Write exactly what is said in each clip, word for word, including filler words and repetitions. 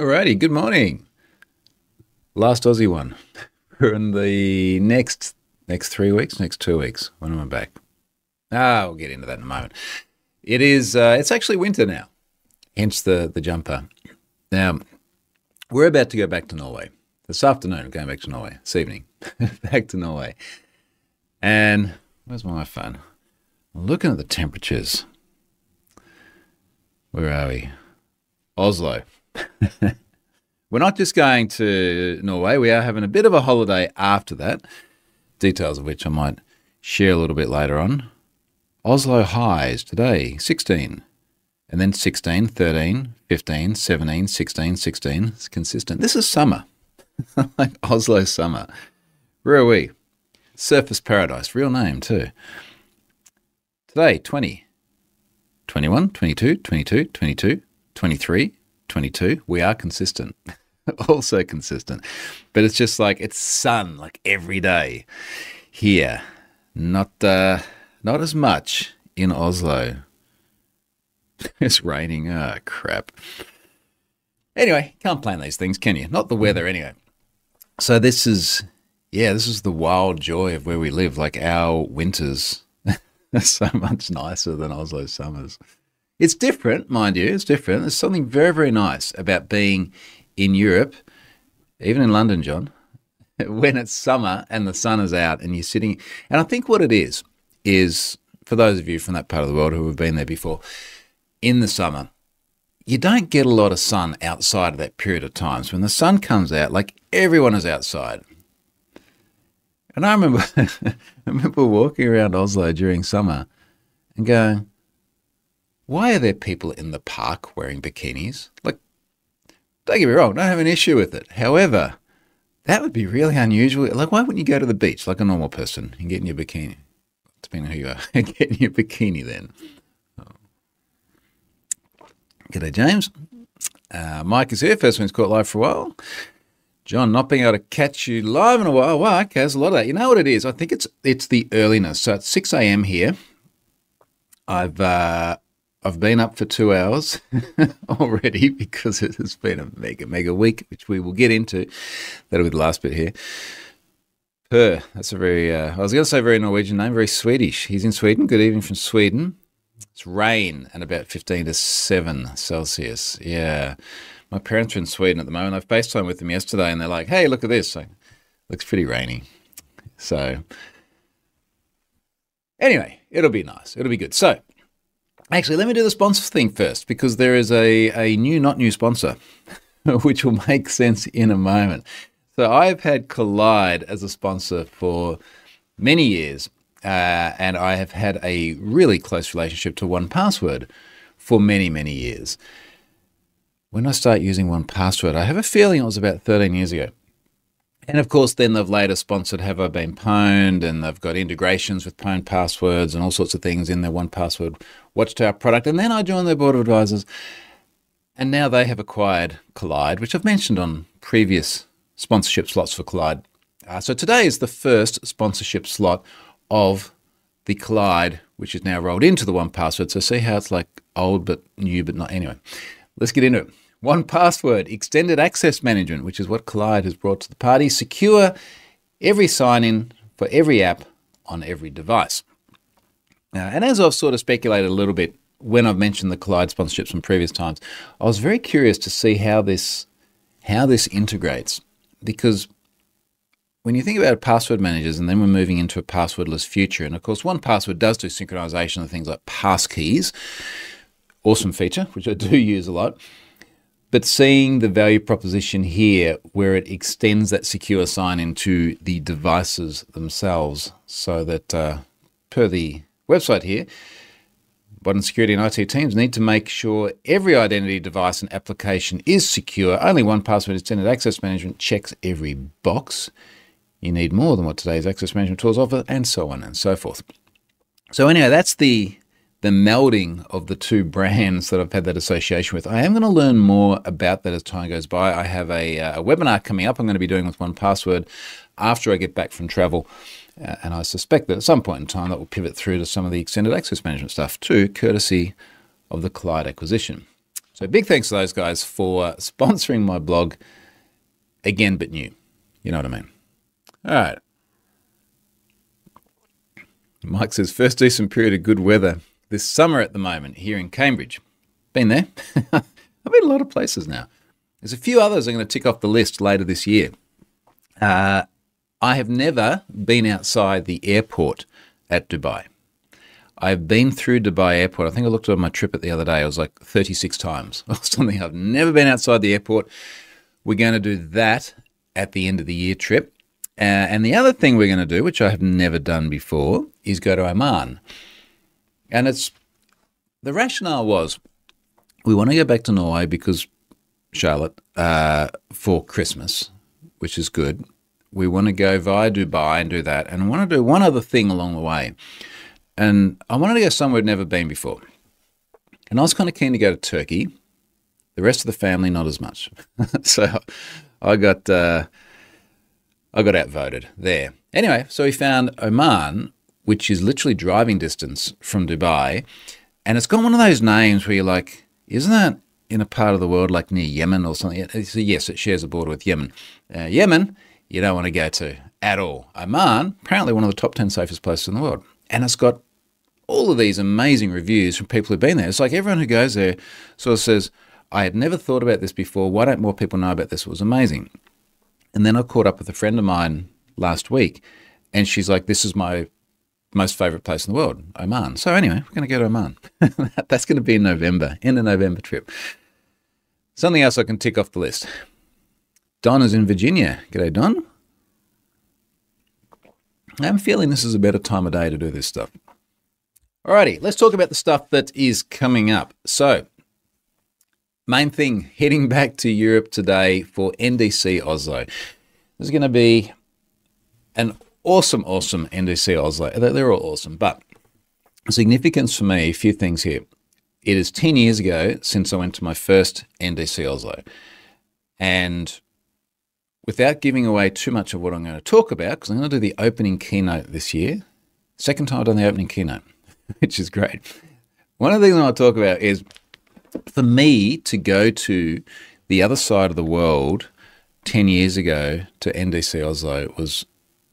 Alrighty, good morning. Last Aussie one. We're in the next next three weeks, next two weeks. When am I back? Ah, we'll get into that in a moment. It is. Uh, it's actually winter now, hence the the jumper. Now we're about to go back to Norway this afternoon. Going back to Norway this evening, back to Norway. And where's my phone? I'm looking at the temperatures. Where are we? Oslo. We're not just going to Norway. We are having a bit of a holiday after that, details of which I might share a little bit later on. Oslo highs today, sixteen, and then sixteen, thirteen, fifteen, seventeen, sixteen, sixteen. It's consistent. This is summer, like Oslo summer. Where are we? Surfers Paradise, real name too. Today, twenty, twenty-one, twenty-two, twenty-two, twenty-two, twenty-three, twenty-two. We are consistent, also consistent. But it's just like it's sun like every day here. Not uh, not as much in Oslo. It's raining. Ah, oh, crap. Anyway, can't plan these things, can you? Not the weather anyway. So this is, yeah, this is the wild joy of where we live. Like our winters are so much nicer than Oslo summers. It's different, mind you, it's different. There's something very, very nice about being in Europe, even in London, John, when it's summer and the sun is out and you're sitting. And I think what it is, is for those of you from that part of the world who have been there before, in the summer, you don't get a lot of sun outside of that period of time. So when the sun comes out, like everyone is outside. And I remember, I remember walking around Oslo during summer and going, why are there people in the park wearing bikinis? Like, don't get me wrong, don't have an issue with it. However, that would be really unusual. Like, why wouldn't you go to the beach like a normal person and get in your bikini? Depending on who you are, get in your bikini then. Oh. G'day, James. Uh, Mike is here. First one's caught live for a while. John, not being able to catch you live in a while. Wow, okay, there's a lot of that. You know what it is? I think it's it's the earliness. So it's six a.m. here. I've... Uh, I've been up for two hours already because it has been a mega, mega week, which we will get into. That'll be the last bit here. Per, that's a very, uh, I was going to say very Norwegian name, very Swedish. He's in Sweden. Good evening from Sweden. It's rain and about fifteen to seven Celsius. Yeah. My parents are in Sweden at the moment. I've FaceTime with them yesterday and they're like, hey, look at this. So, looks pretty rainy. So, anyway, it'll be nice. It'll be good. So, actually, let me do the sponsor thing first because there is a, a new, not new sponsor, which will make sense in a moment. So I've had Kolide as a sponsor for many years, uh, and I have had a really close relationship to one Password for many, many years. When I start using one Password, I have a feeling it was about thirteen years ago. And of course, then they've later sponsored Have I Been Pwned, and they've got integrations with pwned passwords and all sorts of things in their one Password Watchtower product. And then I joined their board of advisors, and now they have acquired Kolide, which I've mentioned on previous sponsorship slots for Kolide. Uh, so today is the first sponsorship slot of the Kolide, which is now rolled into the one Password. So see how it's like old but new but not. Anyway, let's get into it. one Password, extended access management, which is what Kolide has brought to the party. Secure every sign-in for every app on every device. Uh, and as I've sort of speculated a little bit when I've mentioned the Kolide sponsorships from previous times, I was very curious to see how this how this integrates. Because when you think about password managers, and then we're moving into a passwordless future, and of course one Password does do synchronization of things like passkeys, awesome feature, which I do use a lot. But seeing the value proposition here where it extends that secure sign-in to the devices themselves so that, uh, per the website here, modern security and I T teams need to make sure every identity device and application is secure. Only one Password extended access management checks every box. You need more than what today's access management tools offer, and so on and so forth. So anyway, that's the the melding of the two brands that I've had that association with. I am going to learn more about that as time goes by. I have a, a webinar coming up I'm going to be doing with one Password after I get back from travel. Uh, and I suspect that at some point in time that will pivot through to some of the extended access management stuff too, courtesy of the Kolide acquisition. So big thanks to those guys for sponsoring my blog again, but new. You know what I mean? All right. Mike says, first decent period of good weather this summer at the moment here in Cambridge. Been there. I've been a lot of places now. There's a few others I'm going to tick off the list later this year. Uh, I have never been outside the airport at Dubai. I've been through Dubai airport. I think I looked at my trip at the other day. It was like thirty-six times or something. I've never been outside the airport. We're going to do that at the end of the year trip. Uh, and the other thing we're going to do, which I have never done before, is go to Oman. And it's the rationale was we want to go back to Norway because Charlotte uh, for Christmas, which is good. We want to go via Dubai and do that. And I want to do one other thing along the way. And I wanted to go somewhere I'd never been before. And I was kind of keen to go to Turkey. The rest of the family, not as much. So I got uh, I got outvoted there. Anyway, so we found Oman, which is literally driving distance from Dubai. And it's got one of those names where you're like, isn't that in a part of the world like near Yemen or something? So yes, it shares a border with Yemen. Uh, Yemen, you don't want to go to at all. Oman, apparently one of the top ten safest places in the world. And it's got all of these amazing reviews from people who've been there. It's like everyone who goes there sort of says, I had never thought about this before. Why don't more people know about this? It was amazing. And then I caught up with a friend of mine last week, and she's like, this is my most favourite place in the world, Oman. So anyway, we're going to go to Oman. That's going to be in November, in a November trip. Something else I can tick off the list. Don is in Virginia. G'day, Don. I'm feeling this is a better time of day to do this stuff. Alrighty, let's talk about the stuff that is coming up. So, main thing, heading back to Europe today for N D C Oslo. This is going to be an awesome, awesome N D C Oslo. They're all awesome, but significance for me, a few things here. It is ten years ago since I went to my first N D C Oslo. And without giving away too much of what I'm going to talk about, because I'm going to do the opening keynote this year, second time I've done the opening keynote, which is great. One of the things I want to talk about is for me to go to the other side of the world ten years ago to N D C Oslo was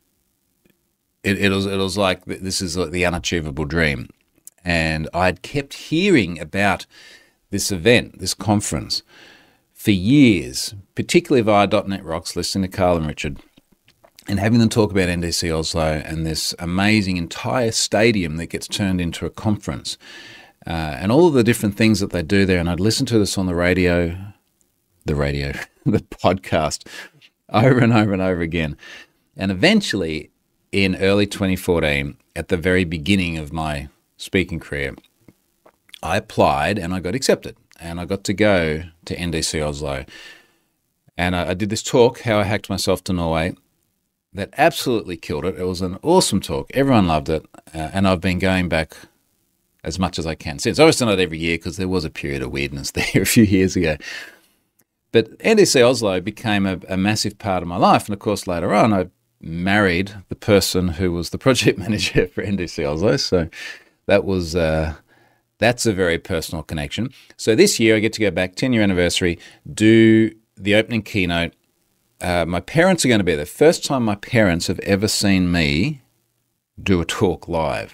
it, it was it was like this is like the unachievable dream. And I'd kept hearing about this event, this conference, for years, particularly via dot net Rocks, listening to Carl and Richard, and having them talk about N D C Oslo and this amazing entire stadium that gets turned into a conference, uh, and all of the different things that they do there. And I'd listen to this on the radio, the radio, the podcast, over and over and over again. And eventually, in early twenty fourteen, at the very beginning of my speaking career, I applied and I got accepted. And I got to go to N D C Oslo. And I, I did this talk, How I Hacked Myself to Norway, that absolutely killed it. It was an awesome talk. Everyone loved it. Uh, and I've been going back as much as I can since. Obviously not every year because there was a period of weirdness there a few years ago. But N D C Oslo became a, a massive part of my life. And of course, later on, I married the person who was the project manager for N D C Oslo. So that was... Uh, That's a very personal connection. So this year I get to go back, ten-year anniversary, do the opening keynote. Uh, my parents are going to be there. First time my parents have ever seen me do a talk live.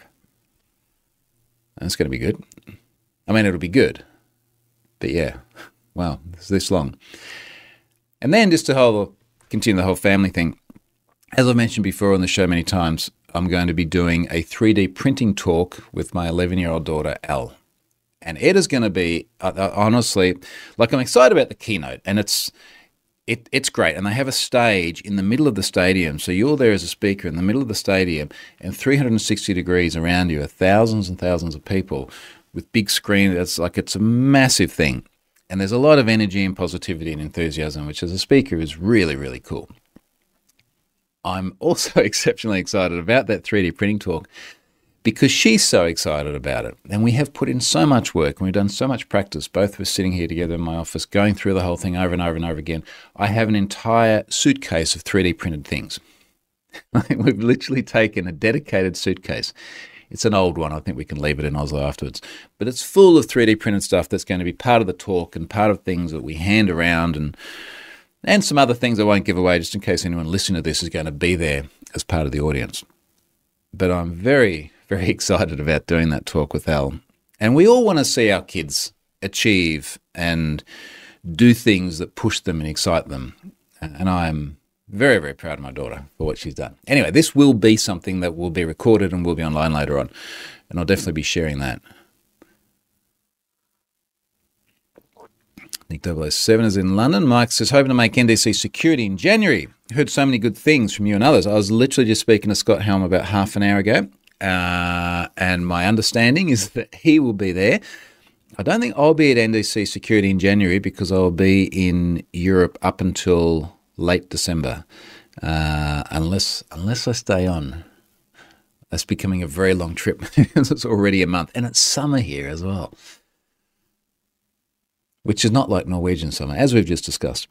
And it's going to be good. I mean, it'll be good. But yeah, wow, it's this long. And then just to whole, continue the whole family thing, as I mentioned before on the show many times, I'm going to be doing a three D printing talk with my eleven-year-old daughter, Elle. And it is going to be, uh, honestly, like I'm excited about the keynote, and it's it, it's great. And they have a stage in the middle of the stadium. So you're there as a speaker in the middle of the stadium, and three hundred sixty degrees around you are thousands and thousands of people with big screens. It's like it's a massive thing. And there's a lot of energy and positivity and enthusiasm, which as a speaker is really, really cool. I'm also exceptionally excited about that three D printing talk because she's so excited about it. And we have put in so much work and we've done so much practice. Both of us sitting here together in my office, going through the whole thing over and over and over again. I have an entire suitcase of three D printed things. We've literally taken a dedicated suitcase It's an old one. I think we can leave it in Oslo afterwards. But it's full of three D printed stuff that's going to be part of the talk and part of things that we hand around, and and some other things I won't give away just in case anyone listening to this is going to be there as part of the audience. But I'm very, very excited about doing that talk with Al. And we all want to see our kids achieve and do things that push them and excite them. And I'm very, very proud of my daughter for what she's done. Anyway, this will be something that will be recorded and will be online later on. And I'll definitely be sharing that. Nick double oh seven is in London. Mike says, hoping to make N D C security in January. Heard so many good things from you and others. I was literally just speaking to Scott Helm about half an hour ago. Uh, and my understanding is that he will be there. I don't think I'll be at N D C security in January because I'll be in Europe up until late December, uh, unless unless I stay on. That's becoming a very long trip because it's already a month, and it's summer here as well, which is not like Norwegian summer, as we've just discussed.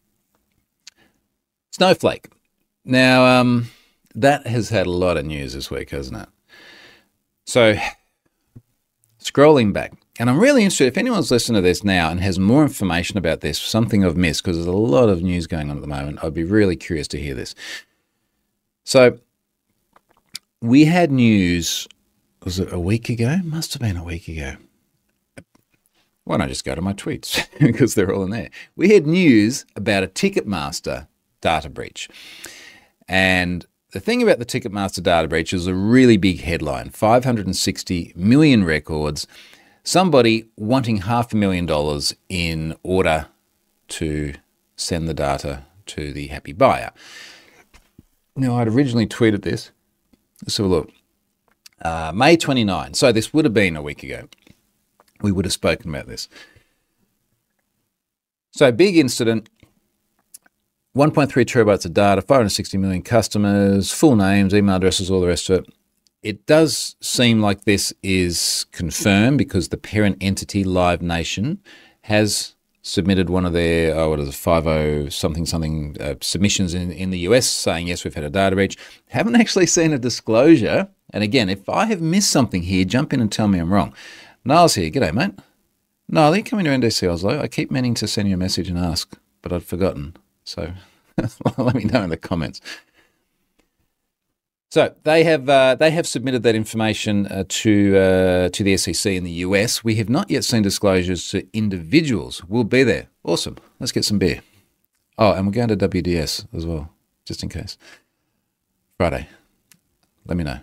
Snowflake. Now, um, that has had a lot of news this week, hasn't it? So, scrolling back, and I'm really interested, if anyone's listening to this now and has more information about this, something I've missed, because there's a lot of news going on at the moment, I'd be really curious to hear this. So, we had news, was it a week ago? Must have been a week ago. Why don't I just go to my tweets, because they're all in there. We had news about a Ticketmaster data breach. And the thing about the Ticketmaster data breach is a really big headline, five hundred sixty million records, somebody wanting half a million dollars in order to send the data to the happy buyer. Now, I'd originally tweeted this. Let's have a look. Uh, May twenty-ninth. So this would have been a week ago. We would have spoken about this. So big incident. one point three terabytes of data, five hundred sixty million customers, full names, email addresses, all the rest of it. It does seem like this is confirmed because the parent entity, Live Nation, has submitted one of their, oh, what is it, fifty something something uh, submissions in, in the U S saying, yes, we've had a data breach. Haven't actually seen a disclosure. And again, if I have missed something here, jump in and tell me I'm wrong. Niall's here. G'day, mate. Niall, are you coming to N D C Oslo? I keep meaning to send you a message and ask, but I'd forgotten. So let me know in the comments. So they have uh, they have submitted that information uh, to uh, to the S E C in the U S. We have not yet seen disclosures to individuals. We'll be there. Awesome. Let's get some beer. Oh, and we're going to W D S as well, just in case. Friday. Let me know.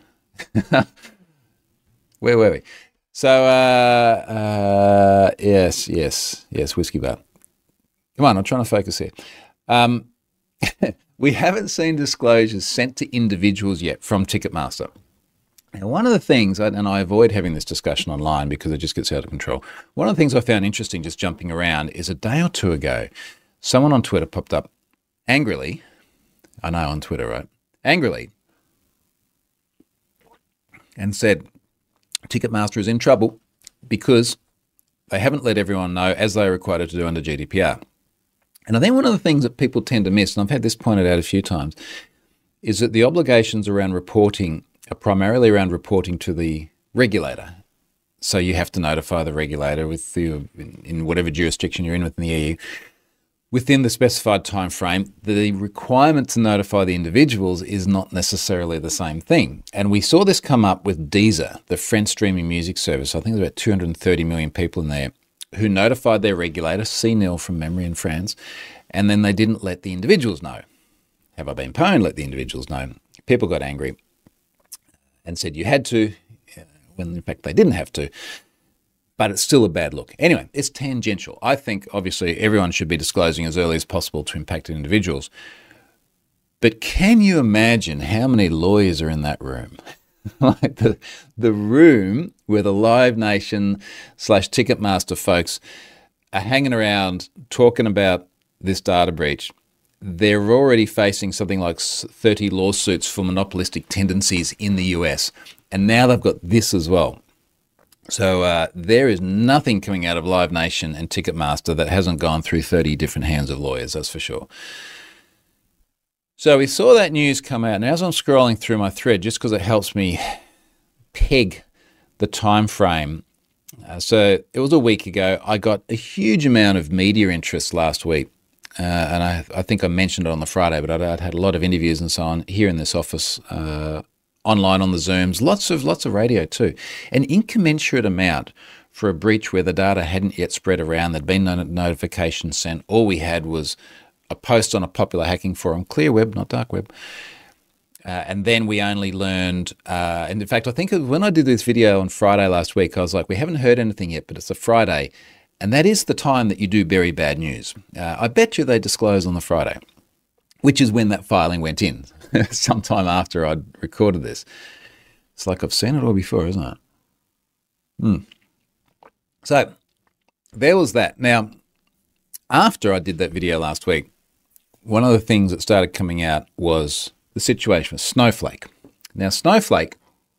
Where were we? So uh, uh, yes, yes, yes, Whiskey Bar. Come on, I'm trying to focus here. Um, we haven't seen disclosures sent to individuals yet from Ticketmaster. Now, one of the things, and I avoid having this discussion online because it just gets out of control. One of the things I found interesting just jumping around is a day or two ago, someone on Twitter popped up angrily, I know on Twitter, right? Angrily, and said Ticketmaster is in trouble because they haven't let everyone know as they are required to do under G D P R. And I think one of the things that people tend to miss, and I've had this pointed out a few times, is that the obligations around reporting are primarily around reporting to the regulator. So you have to notify the regulator with the, in whatever jurisdiction you're in within the E U, within the specified time frame. The requirement to notify the individuals is not necessarily the same thing. And we saw this come up with Deezer, the French streaming music service. I think there's about two hundred thirty million people in there who notified their regulator, C N I L from memory in France, and then they didn't let the individuals know. Have I been pwned? Let the individuals know. People got angry and said you had to, when in fact they didn't have to. But it's still a bad look. Anyway, it's tangential. I think, obviously, everyone should be disclosing as early as possible to impacted individuals. But can you imagine how many lawyers are in that room? Like the, the room where the Live Nation slash Ticketmaster folks are hanging around talking about this data breach. They're already facing something like thirty lawsuits for monopolistic tendencies in the U S. And now they've got this as well. So uh, there is nothing coming out of Live Nation and Ticketmaster that hasn't gone through thirty different hands of lawyers, that's for sure. So we saw that news come out, and as I'm scrolling through my thread, just because it helps me peg the time frame. Uh, so it was a week ago. I got a huge amount of media interest last week. Uh, and I, I think I mentioned it on the Friday, but I'd, I'd had a lot of interviews and so on here in this office, uh, online on the Zooms, lots of lots of radio too. An incommensurate amount for a breach where the data hadn't yet spread around. There'd been no notification sent. All we had was a post on a popular hacking forum, clear web, not dark web. Uh, and then we only learned, uh, and in fact, I think when I did this video on Friday last week, I was like, we haven't heard anything yet, but it's a Friday. And that is the time that you do bury bad news. Uh, I bet you they disclose on the Friday, which is when that filing went in, sometime after I'd recorded this. It's like I've seen it all before, isn't it? Hmm. So there was that. Now, after I did that video last week, one of the things that started coming out was the situation with Snowflake. Now, Snowflake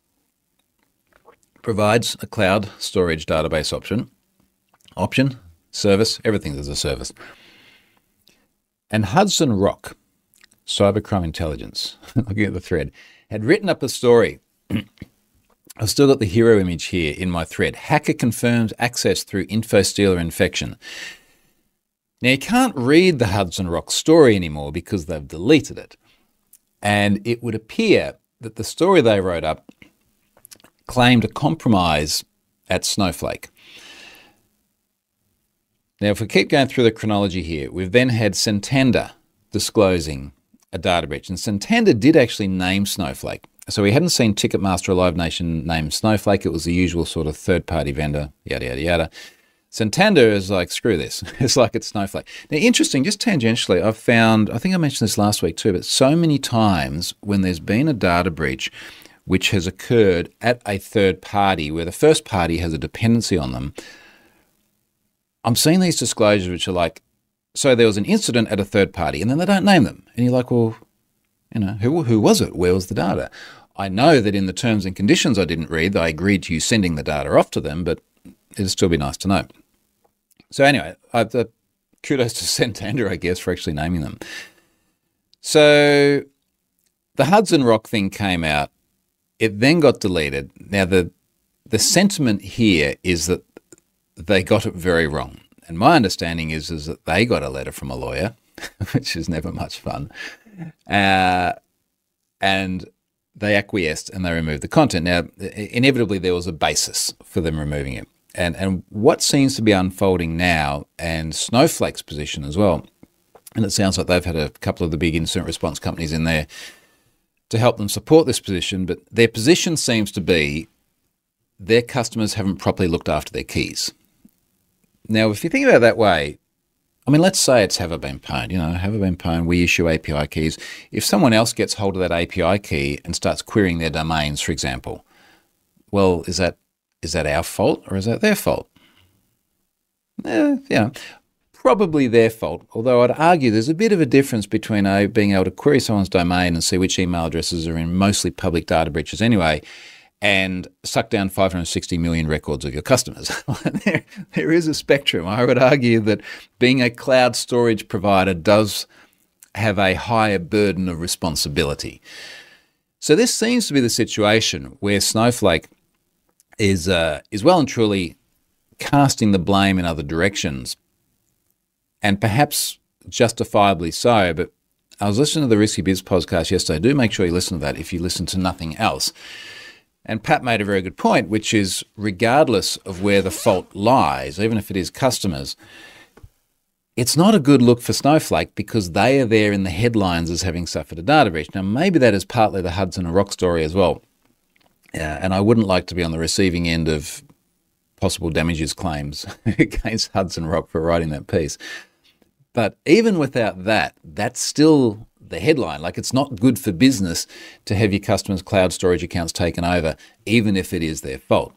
provides a cloud storage database option. Option, service, everything is a service. And Hudson Rock, Cybercrime Intelligence, looking at the thread, had written up a story. I've still got the hero image here in my thread. Hacker confirms access through InfoStealer infection. Now, you can't read the Hudson Rock story anymore because they've deleted it. And it would appear that the story they wrote up claimed a compromise at Snowflake. Now, if we keep going through the chronology here, we've then had Santander disclosing a data breach. And Santander did actually name Snowflake. So we hadn't seen Ticketmaster or Live Nation name Snowflake. It was the usual sort of third-party vendor, yada, yada, yada. Santander is like, screw this. It's like it's Snowflake. Now, interesting, just tangentially, I've found, I think I mentioned this last week too, but so many times when there's been a data breach which has occurred at a third party where the first party has a dependency on them, I'm seeing these disclosures which are like, so there was an incident at a third party, and then they don't name them. And you're like, well, you know, who who was it? Where was the data? I know that in the terms and conditions I didn't read, I agreed to you sending the data off to them, but it'd still be nice to know. So anyway, I, the, kudos to Santander, I guess, for actually naming them. So the Hudson Rock thing came out. It then got deleted. Now, the the sentiment here is that they got it very wrong. And my understanding is, is that they got a letter from a lawyer, which is never much fun. Uh, and they acquiesced and they removed the content. Now, inevitably, there was a basis for them removing it. And, and what seems to be unfolding now, and Snowflake's position as well, and it sounds like they've had a couple of the big incident response companies in there to help them support this position, but their position seems to be their customers haven't properly looked after their keys. Now, if you think about it that way, I mean, let's say it's Have I Been Pwned. You know, Have I Been Pwned, we issue A P I keys. If someone else gets hold of that A P I key and starts querying their domains, for example, well, is that is that our fault or is that their fault? Eh, you know, probably their fault, although I'd argue there's a bit of a difference between uh, being able to query someone's domain and see which email addresses are in mostly public data breaches anyway, and suck down five hundred sixty million records of your customers. there, there is a spectrum. I would argue that being a cloud storage provider does have a higher burden of responsibility. So this seems to be the situation where Snowflake is uh, is well and truly casting the blame in other directions, and perhaps justifiably so. But I was listening to the Risky Biz podcast yesterday. Do make sure you listen to that if you listen to nothing else. And Pat made a very good point, which is regardless of where the fault lies, even if it is customers, it's not a good look for Snowflake because they are there in the headlines as having suffered a data breach. Now, maybe that is partly the Hudson Rock story as well. Uh, and I wouldn't like to be on the receiving end of possible damages claims against Hudson Rock for writing that piece. But even without that, that's still the headline. Like, it's not good for business to have your customers' cloud storage accounts taken over, even if it is their fault.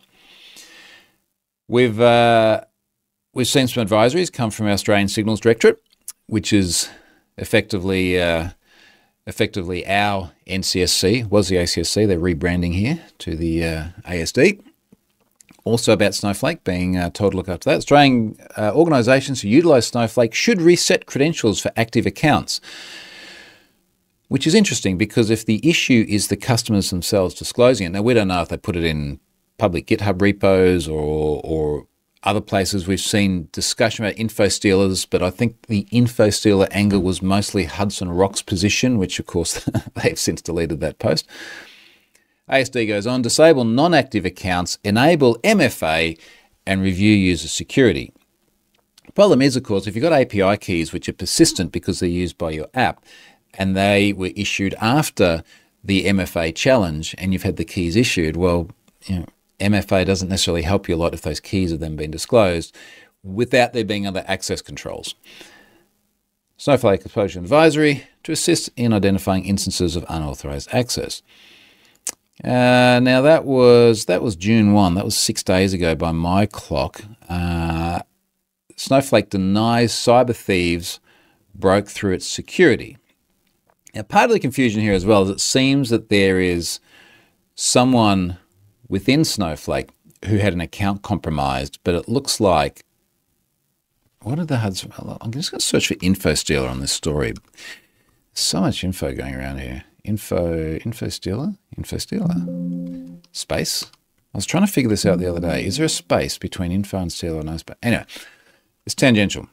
We've uh, we've seen some advisories come from our Australian Signals Directorate, which is effectively uh, effectively our N C S C, was the A C S C. They're rebranding here to the uh, A S D. Also about Snowflake, being uh, told to look after that. Australian uh, organisations who utilise Snowflake should reset credentials for active accounts. which is interesting because if the issue is the customers themselves disclosing it, now we don't know if they put it in public GitHub repos or or other places. We've seen discussion about info stealers, but I think the info stealer angle was mostly Hudson Rock's position, which of course they've since deleted that post. A S D goes on, disable non-active accounts, enable M F A, and review user security. The problem is, of course, if you've got A P I keys which are persistent because they're used by your app, and they were issued after the M F A challenge, and you've had the keys issued, well, you know, M F A doesn't necessarily help you a lot if those keys have then been disclosed without there being other access controls. Snowflake Exposure Advisory to assist in identifying instances of unauthorized access. Uh, now that was that was June first. That was six days ago by my clock. Uh, Snowflake denies cyber thieves broke through its security. Now, part of the confusion here as well is it seems that there is someone within Snowflake who had an account compromised, but it looks like, what did the Hudson, I'm just going to search for info stealer on this story. So much info going around here. Info, info stealer, info stealer, space. I was trying to figure this out the other day. Is there a space between info and stealer or no space? Anyway, it's tangential.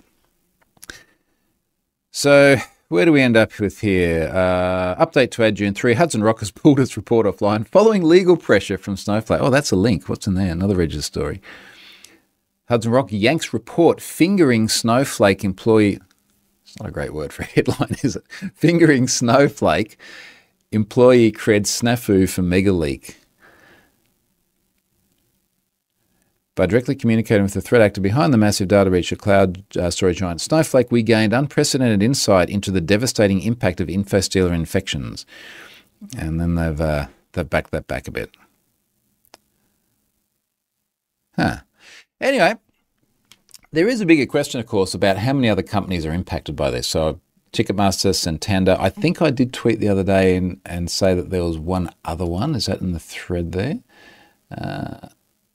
So where do we end up with here? Uh, update to add June third. Hudson Rock has pulled its report offline following legal pressure from Snowflake. Oh, that's a link. What's in there? Another Register story. Hudson Rock yanks report fingering Snowflake employee. It's not a great word for a headline, is it? Fingering Snowflake employee cred snafu for mega leak. By directly communicating with the threat actor behind the massive data breach of cloud uh, storage giant Snowflake, we gained unprecedented insight into the devastating impact of InfoStealer infections. And then they've uh, they've backed that back a bit. Huh. Anyway, there is a bigger question, of course, about how many other companies are impacted by this. So Ticketmaster, Santander. I think I did tweet the other day and, and say that there was one other one. Is that in the thread there? Uh,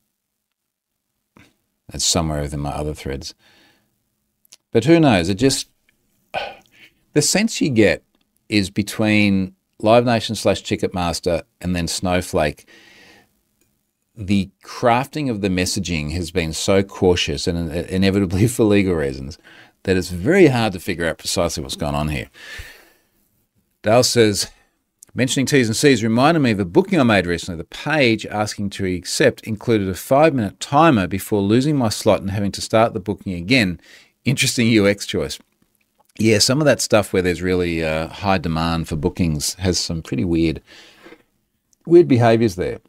It's somewhere within my other threads. But who knows? It just, the sense you get is between Live Nation slash Ticketmaster and then Snowflake, the crafting of the messaging has been so cautious and inevitably for legal reasons that it's very hard to figure out precisely what's going on here. Dale says, mentioning T's and C's reminded me of a booking I made recently. The page asking to accept included a five-minute timer before losing my slot and having to start the booking again. Interesting U X choice. Yeah, some of that stuff where there's really uh, high demand for bookings has some pretty weird, weird behaviors there.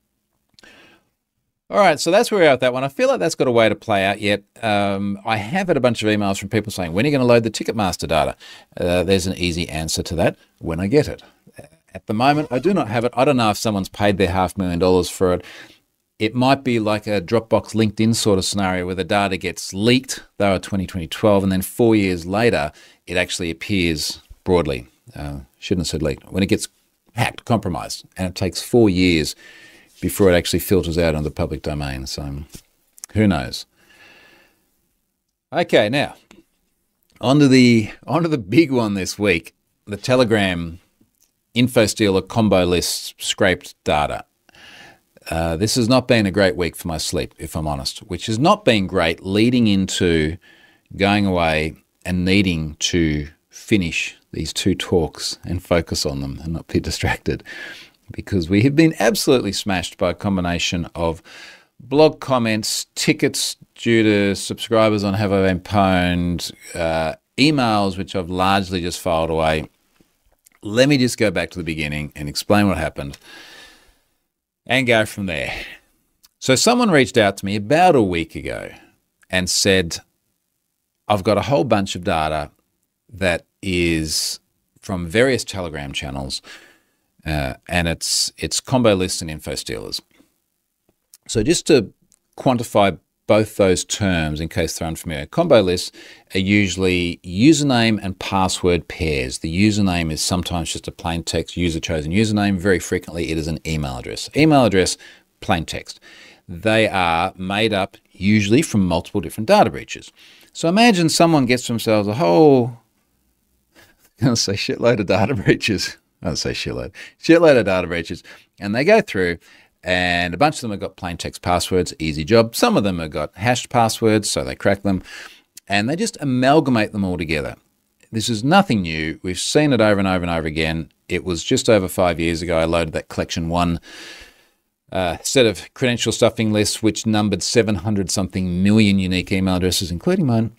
All right, so that's where we're at with that one. I feel like that's got a way to play out yet. Um, I have had a bunch of emails from people saying, when are you going to load the Ticketmaster data? Uh, there's an easy answer to that: when I get it. At the moment, I do not have it. I don't know if someone's paid their half million dollars for it. It might be like a Dropbox LinkedIn sort of scenario where the data gets leaked, though twenty twelve, and then four years later, it actually appears broadly. Uh, shouldn't have said leaked. When it gets hacked, compromised, and it takes four years before it actually filters out on the public domain. So who knows? Okay, now, onto the, onto the big one this week, the Telegram InfoStealer combo list scraped data. Uh, this has not been a great week for my sleep, if I'm honest, which has not been great leading into going away and needing to finish these two talks and focus on them and not be distracted, because we have been absolutely smashed by a combination of blog comments, tickets due to subscribers on Have I Been Pwned, uh, emails which I've largely just filed away. Let me just go back to the beginning and explain what happened and go from there. So someone reached out to me about a week ago and said, I've got a whole bunch of data that is from various Telegram channels, uh, and it's it's combo lists and info stealers. So just to quantify both those terms in case they're unfamiliar, combo lists are usually username and password pairs. The username is sometimes just a plain text user-chosen username. Very frequently it is an email address. Email address, plain text. They are made up usually from multiple different data breaches. So imagine someone gets themselves a whole going to say shitload of data breaches. I don't say shitload. Shitload of data breaches. And they go through, and a bunch of them have got plain text passwords, easy job. Some of them have got hashed passwords, so they crack them. And they just amalgamate them all together. This is nothing new. We've seen it over and over and over again. It was just over five years ago I loaded that collection one uh, set of credential stuffing lists, which numbered seven hundred something million unique email addresses, including mine.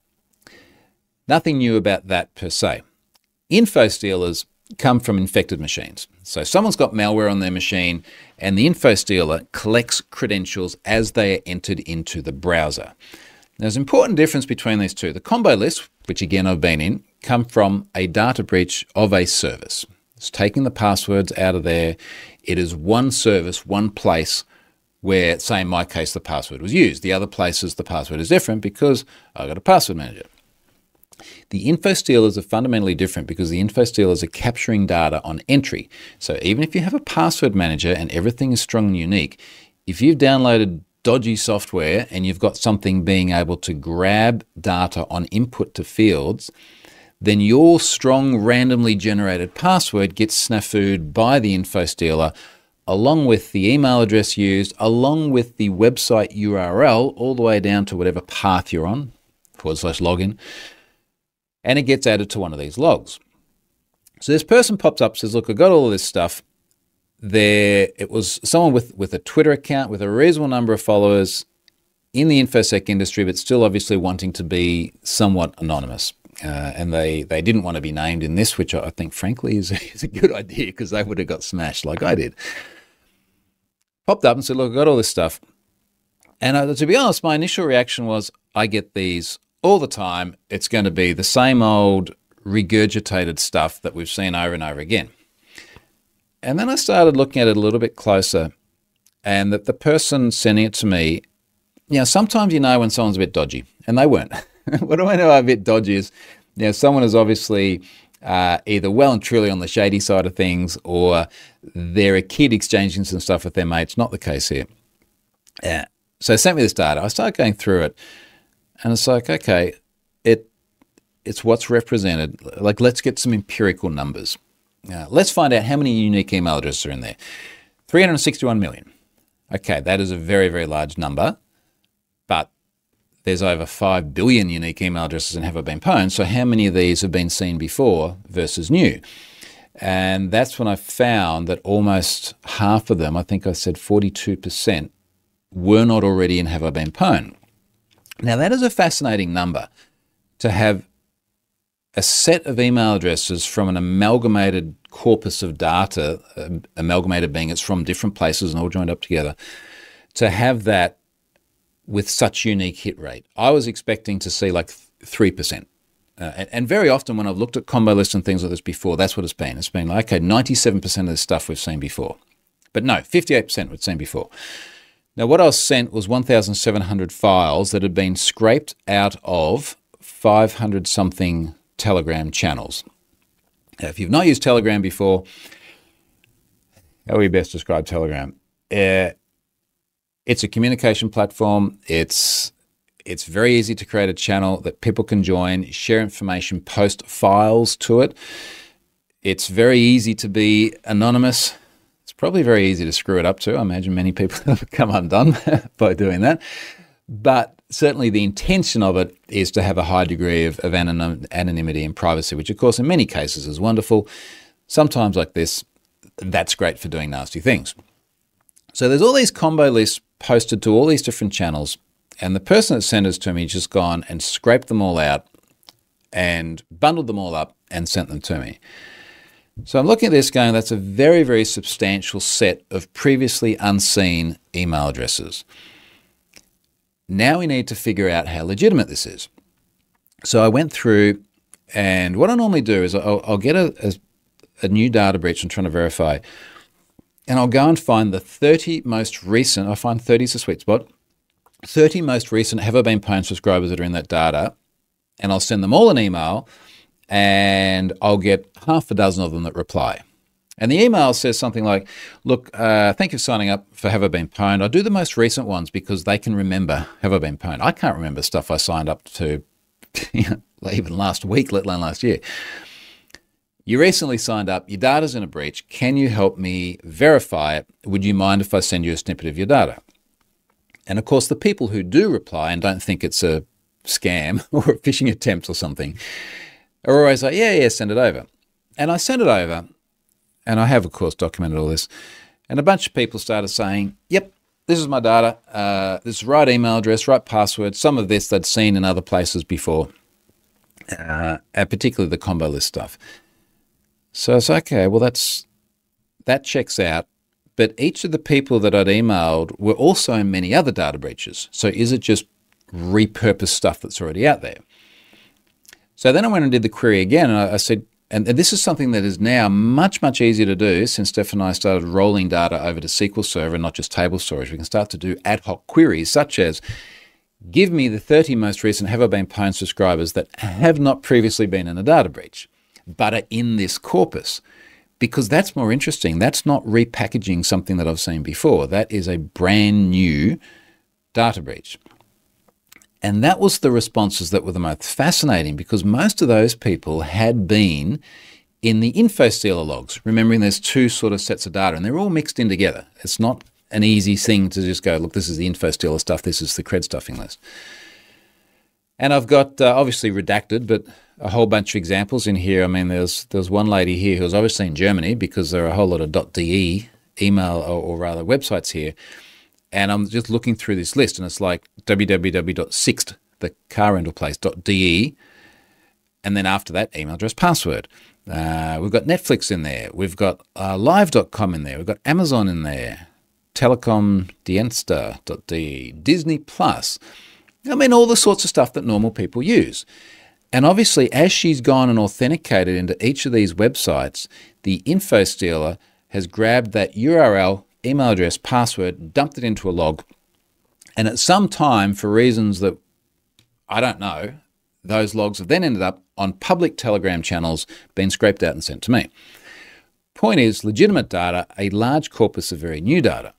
Nothing new about that per se. Info stealers come from infected machines. So someone's got malware on their machine, and the info stealer collects credentials as they are entered into the browser. There's an important difference between these two. The combo lists, which again I've been in, come from a data breach of a service. It's taking the passwords out of there. It is one service, one place where, say in my case, the password was used. The other places the password is different because I've got a password manager. The info stealers are fundamentally different because the info stealers are capturing data on entry. So even if you have a password manager and everything is strong and unique, if you've downloaded dodgy software and you've got something being able to grab data on input to fields, then your strong randomly generated password gets snafu'd by the info stealer along with the email address used, along with the website U R L, all the way down to whatever path you're on, forward slash login, and it gets added to one of these logs. So this person pops up, says, look, I got all of this stuff. There, it was someone with, with a Twitter account with a reasonable number of followers in the InfoSec industry, but still obviously wanting to be somewhat anonymous. Uh, and they, they didn't want to be named in this, which I think, frankly, is, is a good idea because they would have got smashed like I did. Popped up and said, look, I got all this stuff. And uh, to be honest, my initial reaction was, I get these all the time. It's going to be the same old regurgitated stuff that we've seen over and over again. And then I started looking at it a little bit closer, and that the person sending it to me, you know, sometimes you know when someone's a bit dodgy, and they weren't. What do I know a bit dodgy is, you know, someone is obviously uh, either well and truly on the shady side of things, or they're a kid exchanging some stuff with their mates. Not the case here. Yeah. So they sent me this data. I started going through it, and it's like, okay, it it's what's represented. Like, let's get some empirical numbers. Uh, let's find out how many unique email addresses are in there. three hundred sixty-one million. Okay, that is a very, very large number, but there's over five billion unique email addresses and have been pwned. So how many of these have been seen before versus new? And that's when I found that almost half of them, I think I said forty-two percent, were not already in have been pwned. Now that is a fascinating number, to have a set of email addresses from an amalgamated corpus of data, uh, amalgamated being it's from different places and all joined up together, to have that with such unique hit rate. I was expecting to see like three percent. Uh, and, and very often when I've looked at combo lists and things like this before, that's what it's been. It's been like, okay, ninety-seven percent of this stuff we've seen before. But no, fifty-eight percent we've seen before. Now what I was sent was one thousand seven hundred files that had been scraped out of five hundred something Telegram channels. Now, if you've not used Telegram before, how would you best describe Telegram? Uh, it's a communication platform. It's it's very easy to create a channel that people can join, share information, post files to it. It's very easy to be anonymous. It's probably very easy to screw it up too. I imagine many people have come undone by doing that. But certainly the intention of it is to have a high degree of, of anonym, anonymity and privacy, which of course in many cases is wonderful. Sometimes like this, that's great for doing nasty things. So there's all these combo lists posted to all these different channels, and the person that sent it to me just gone and scraped them all out and bundled them all up and sent them to me. So I'm looking at this going, that's a very, very substantial set of previously unseen email addresses. Now we need to figure out how legitimate this is. So I went through, and what I normally do is I'll, I'll get a, a, a new data breach I'm trying to verify, and I'll go and find the thirty most recent, I find thirty is a sweet spot, thirty most recent have I been pwned subscribers that are in that data, and I'll send them all an email, and I'll get half a dozen of them that reply. And the email says something like, look, uh, thank you for signing up for Have I Been Pwned. I do the most recent ones because they can remember Have I Been Pwned. I can't remember stuff I signed up to even last week, let alone last year. You recently signed up. Your data's in a breach. Can you help me verify it? Would you mind if I send you a snippet of your data? And of course, the people who do reply and don't think it's a scam or a phishing attempt or something are always like, yeah, yeah, send it over. And I sent it over, and I have, of course, documented all this. And a bunch of people started saying, yep, this is my data. Uh, this is the right email address, right password. Some of this they'd seen in other places before, uh, and particularly the combo list stuff. So it's okay, well, that's that checks out. But each of the people that I'd emailed were also in many other data breaches. So is it just repurposed stuff that's already out there? So then I went and did the query again, and I, I said, and this is something that is now much, much easier to do since Steph and I started rolling data over to S Q L Server and not just table storage. We can start to do ad hoc queries such as, give me the thirty most recent Have I Been Pwned subscribers that have not previously been in a data breach, but are in this corpus. Because that's more interesting. That's not repackaging something that I've seen before. That is a brand new data breach. And that was the responses that were the most fascinating, because most of those people had been in the InfoStealer logs, remembering there's two sort of sets of data, and they're all mixed in together. It's not an easy thing to just go, look, this is the InfoStealer stuff, this is the cred stuffing list. And I've got, uh, obviously redacted, but a whole bunch of examples in here. I mean, there's there's one lady here who was obviously in Germany, because there are a whole lot of .de email or, or rather websites here. And I'm just looking through this list, and it's like w w w dot sixt, the car rental place, .de, and then after that, email address, password. Uh, we've got Netflix in there. We've got uh, live dot com in there. We've got Amazon in there, telecomdiensta dot de, Disney Plus. I mean, all the sorts of stuff that normal people use. And obviously, as she's gone and authenticated into each of these websites, the InfoStealer has grabbed that U R L, email address, password, dumped it into a log. And at some time, for reasons that I don't know, those logs have then ended up on public Telegram channels, been scraped out and sent to me. Point is, legitimate data, a large corpus of very new data.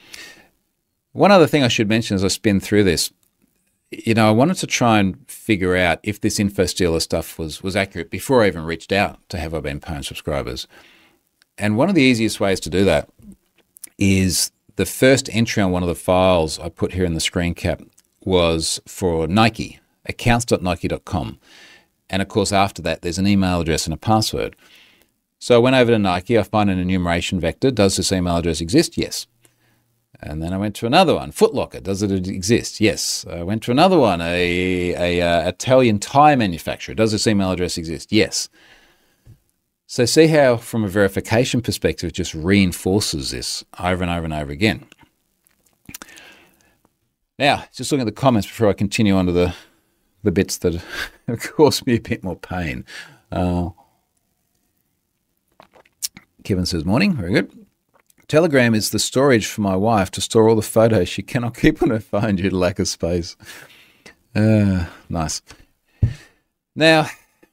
One other thing I should mention as I spin through this, you know, I wanted to try and figure out if this InfoStealer stuff was, was accurate before I even reached out to Have I Been Pwned subscribers. And one of the easiest ways to do that is the first entry on one of the files I put here in the screen cap was for Nike, accounts dot nike dot com. And of course, after that, there's an email address and a password. So I went over to Nike, I find an enumeration vector. Does this email address exist? Yes. And then I went to another one, Foot Locker. Does it exist? Yes. I went to another one, a, a, a Italian tire manufacturer. Does this email address exist? Yes. So see how, from a verification perspective, it just reinforces this over and over and over again. Now, just looking at the comments before I continue on to the, the bits that cause me a bit more pain. Uh, Kevin says, morning, very good. Telegram is the storage for my wife to store all the photos she cannot keep on her phone due to lack of space. Uh, nice. Now,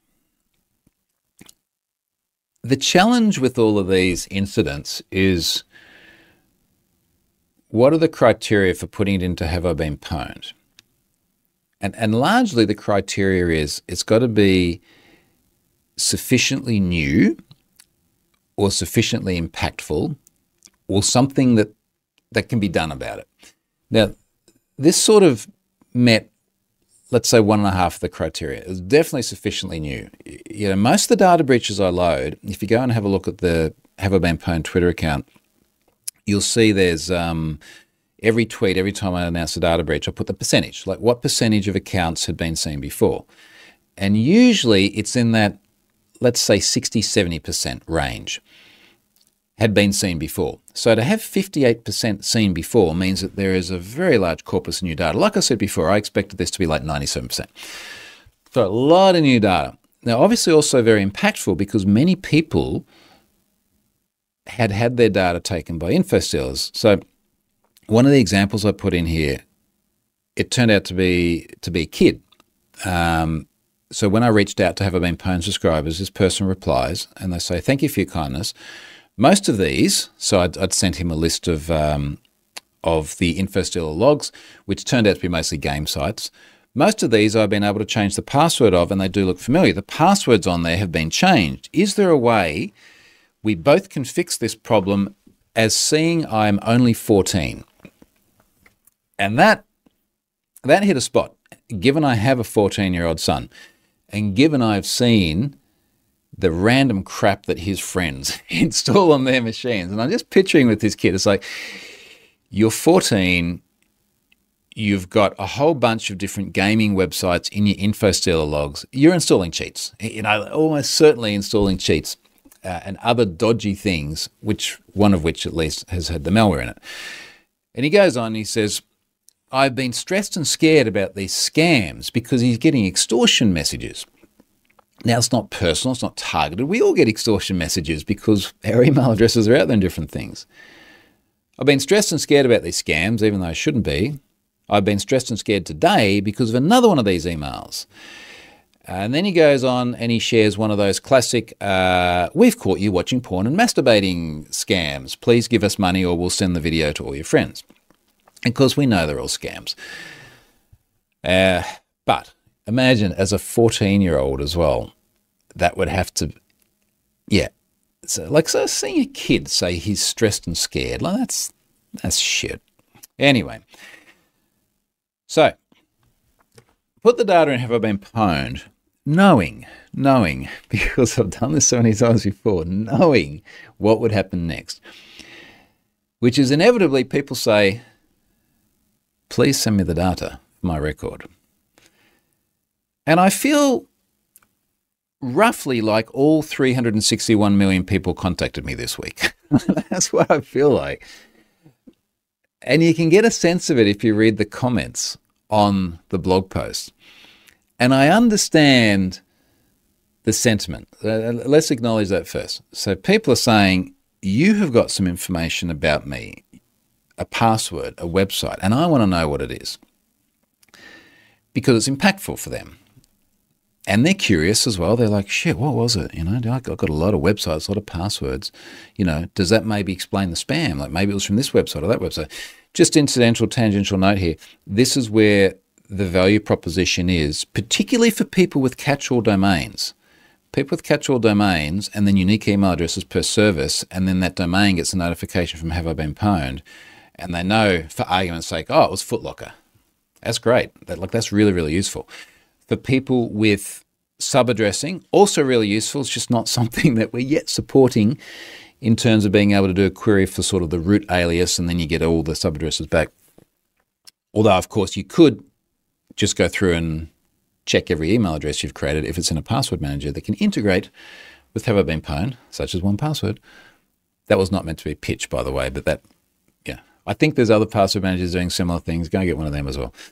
the challenge with all of these incidents is, what are the criteria for putting it into Have I Been Pwned? And, and largely the criteria is it's got to be sufficiently new or sufficiently impactful, or something that, that can be done about it. Now, this sort of met, let's say, one and a half of the criteria. It's definitely sufficiently new. You know, most of the data breaches I load, if you go and have a look at the Have I Been Pwned Twitter account, you'll see there's um, every tweet, every time I announce a data breach, I put the percentage, like what percentage of accounts had been seen before. And usually it's in that, let's say, sixty, seventy percent range had been seen before. So to have fifty-eight percent seen before means that there is a very large corpus of new data. Like I said before, I expected this to be like ninety-seven percent. So a lot of new data. Now, obviously also very impactful because many people had had their data taken by InfoStealers. So one of the examples I put in here, it turned out to be to be a kid. Um, so when I reached out to Have I Been Pwned subscribers, this person replies and they say, thank you for your kindness. Most of these, so I'd, I'd sent him a list of um, of the InfoStealer logs, which turned out to be mostly game sites. Most of these I've been able to change the password of, and they do look familiar. The passwords on there have been changed. Is there a way we both can fix this problem as seeing I'm only fourteen? And that that hit a spot, given I have a fourteen-year-old son, and given I've seen the random crap that his friends install on their machines. And I'm just picturing with this kid, it's like, you're fourteen, you've got a whole bunch of different gaming websites in your InfoStealer logs. You're installing cheats, you know, almost certainly installing cheats uh, and other dodgy things, which one of which at least has had the malware in it. And he goes on and he says, I've been stressed and scared about these scams because he's getting extortion messages. Now, it's not personal, it's not targeted. We all get extortion messages because our email addresses are out there in different things. I've been stressed and scared about these scams, even though I shouldn't be. I've been stressed and scared today because of another one of these emails. And then he goes on and he shares one of those classic, uh, we've caught you watching porn and masturbating scams. Please give us money or we'll send the video to all your friends. And of course, we know they're all scams. Uh, but imagine as a fourteen-year-old as well, that would have to, yeah. So, like, so seeing a kid say he's stressed and scared, like that's that's shit. Anyway, so put the data in have I been pwned, knowing, knowing, because I've done this so many times before, knowing what would happen next, which is inevitably people say, please send me the data for my record. And I feel roughly like all three hundred sixty-one million people contacted me this week. That's what I feel like. And you can get a sense of it if you read the comments on the blog post. And I understand the sentiment. Uh, let's acknowledge that first. So people are saying, you have got some information about me, a password, a website, and I want to know what it is because it's impactful for them. And they're curious as well. They're like, shit, what was it? You know, I've got a lot of websites, a lot of passwords. You know, does that maybe explain the spam? Like maybe it was from this website or that website. Just incidental, tangential note here. This is where the value proposition is, particularly for people with catch-all domains. People with catch-all domains and then unique email addresses per service, and then that domain gets a notification from have I been pwned, and they know, for argument's sake, oh, it was Footlocker. That's great. That, like, that's really, really useful. For people with sub-addressing, also really useful. It's just not something that we're yet supporting in terms of being able to do a query for sort of the root alias, and then you get all the sub-addresses back. Although, of course, you could just go through and check every email address you've created if it's in a password manager that can integrate with have I been pwned, such as one password. That was not meant to be pitched, by the way, but that, yeah. I think there's other password managers doing similar things. Go and get one of them as well.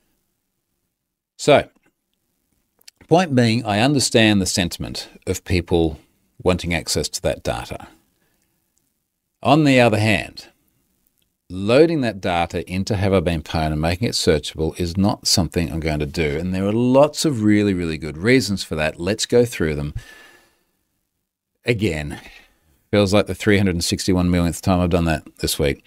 So, point being, I understand the sentiment of people wanting access to that data. On the other hand, loading that data into have I been pwned and making it searchable is not something I'm going to do. And there are lots of really, really good reasons for that. Let's go through them. Again, feels like the three hundred sixty-one millionth time I've done that this week.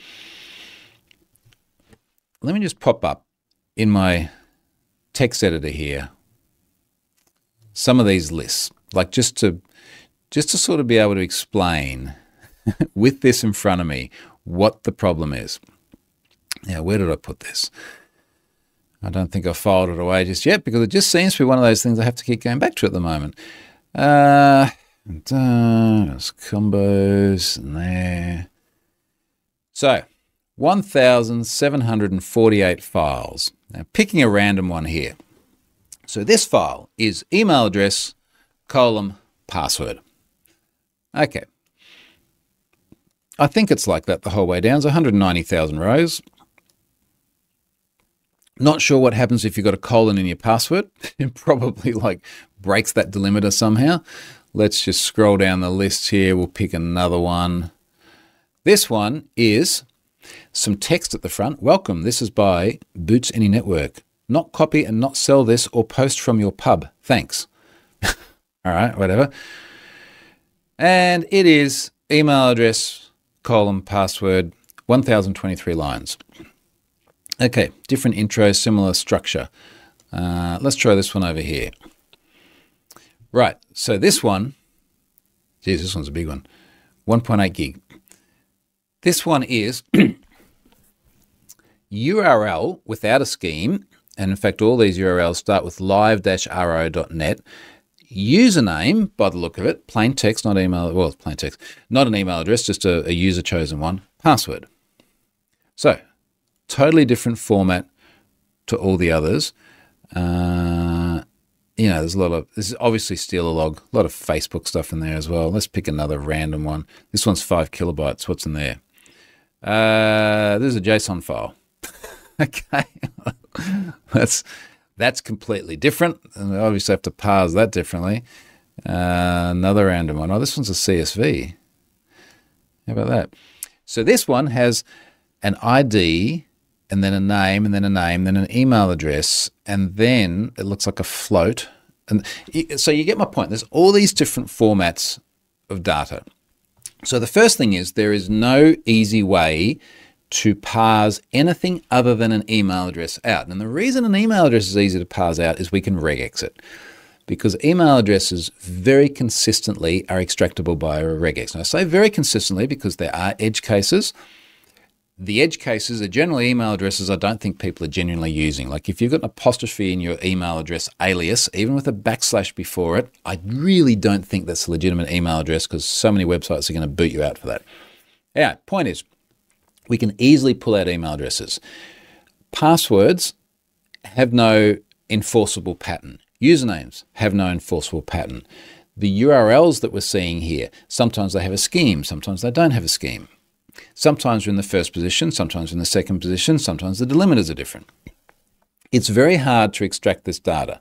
Let me just pop up in my text editor here some of these lists, like just to just to sort of be able to explain with this in front of me what the problem is. Now, where did I put this? I don't think I filed it away just yet because it just seems to be one of those things I have to keep going back to at the moment. Uh, there's combos in there. So, one thousand seven hundred forty-eight files. Now, picking a random one here. So this file is email address, column, password. Okay. I think it's like that the whole way down. It's one hundred ninety thousand rows. Not sure what happens if you've got a colon in your password. It probably like breaks that delimiter somehow. Let's just scroll down the list here. We'll pick another one. This one is some text at the front. Welcome. This is by Boots Any Network. Not copy and not sell this or post from your pub. Thanks. All right, whatever. And it is email address, column, password, one thousand twenty-three lines. Okay, different intro, similar structure. Uh, let's try this one over here. Right, so this one, geez, this one's a big one, one point eight gig. This one is U R L without a scheme, and in fact all these U R Ls start with live dash r o dot net. Username, by the look of it, plain text, not email, well, it's plain text, not an email address, just a, a user chosen one, password. So, totally different format to all the others. Uh, you know, there's a lot of, this is obviously Stealalog, a lot of Facebook stuff in there as well. Let's pick another random one. This one's five kilobytes. What's in there? Uh, this is a JSON file. Okay. that's, that's completely different. And we obviously have to parse that differently. Uh, another random one. Oh, this one's a C S V. How about that? So this one has an I D, and then a name, and then a name, then an email address, and then it looks like a float. And so you get my point. There's all these different formats of data. So the first thing is there is no easy way to parse anything other than an email address out. And the reason an email address is easy to parse out is we can regex it, because email addresses very consistently are extractable by a regex. And I say very consistently because there are edge cases. The edge cases are generally email addresses I don't think people are genuinely using. Like if you've got an apostrophe in your email address alias, even with a backslash before it, I really don't think that's a legitimate email address, because so many websites are going to boot you out for that. Yeah, point is, we can easily pull out email addresses. Passwords have no enforceable pattern. Usernames have no enforceable pattern. The U R Ls that we're seeing here, sometimes they have a scheme, sometimes they don't have a scheme. Sometimes we're in the first position, sometimes we're in the second position, sometimes the delimiters are different. It's very hard to extract this data.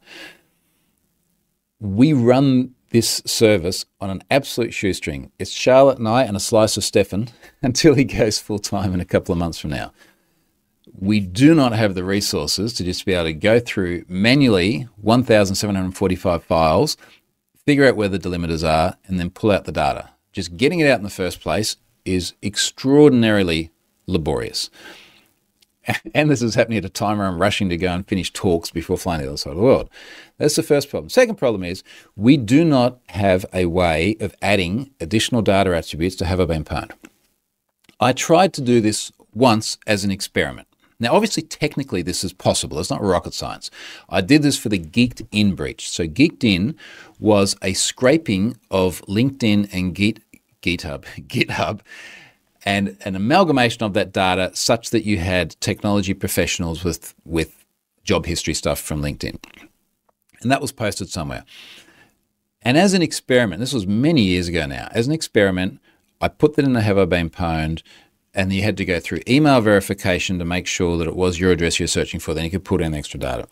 We run this service on an absolute shoestring. It's Charlotte and I and a slice of Stefan until he goes full-time in a couple of months from now. We do not have the resources to just be able to go through manually one thousand seven hundred forty-five files, figure out where the delimiters are, and then pull out the data. Just getting it out in the first place is extraordinarily laborious. And this is happening at a time where I'm rushing to go and finish talks before flying to the other side of the world. That's the first problem. Second problem is we do not have a way of adding additional data attributes to Have I Been Pwned. I tried to do this once as an experiment. Now, obviously, technically, this is possible. It's not rocket science. I did this for the Geeked In breach. So Geeked In was a scraping of LinkedIn and Git GitHub, GitHub, and an amalgamation of that data such that you had technology professionals with, with job history stuff from LinkedIn. And that was posted somewhere. And as an experiment, this was many years ago now, as an experiment, I put that in a Have I Been Pwned, and you had to go through email verification to make sure that it was your address you're searching for, then you could put in extra data.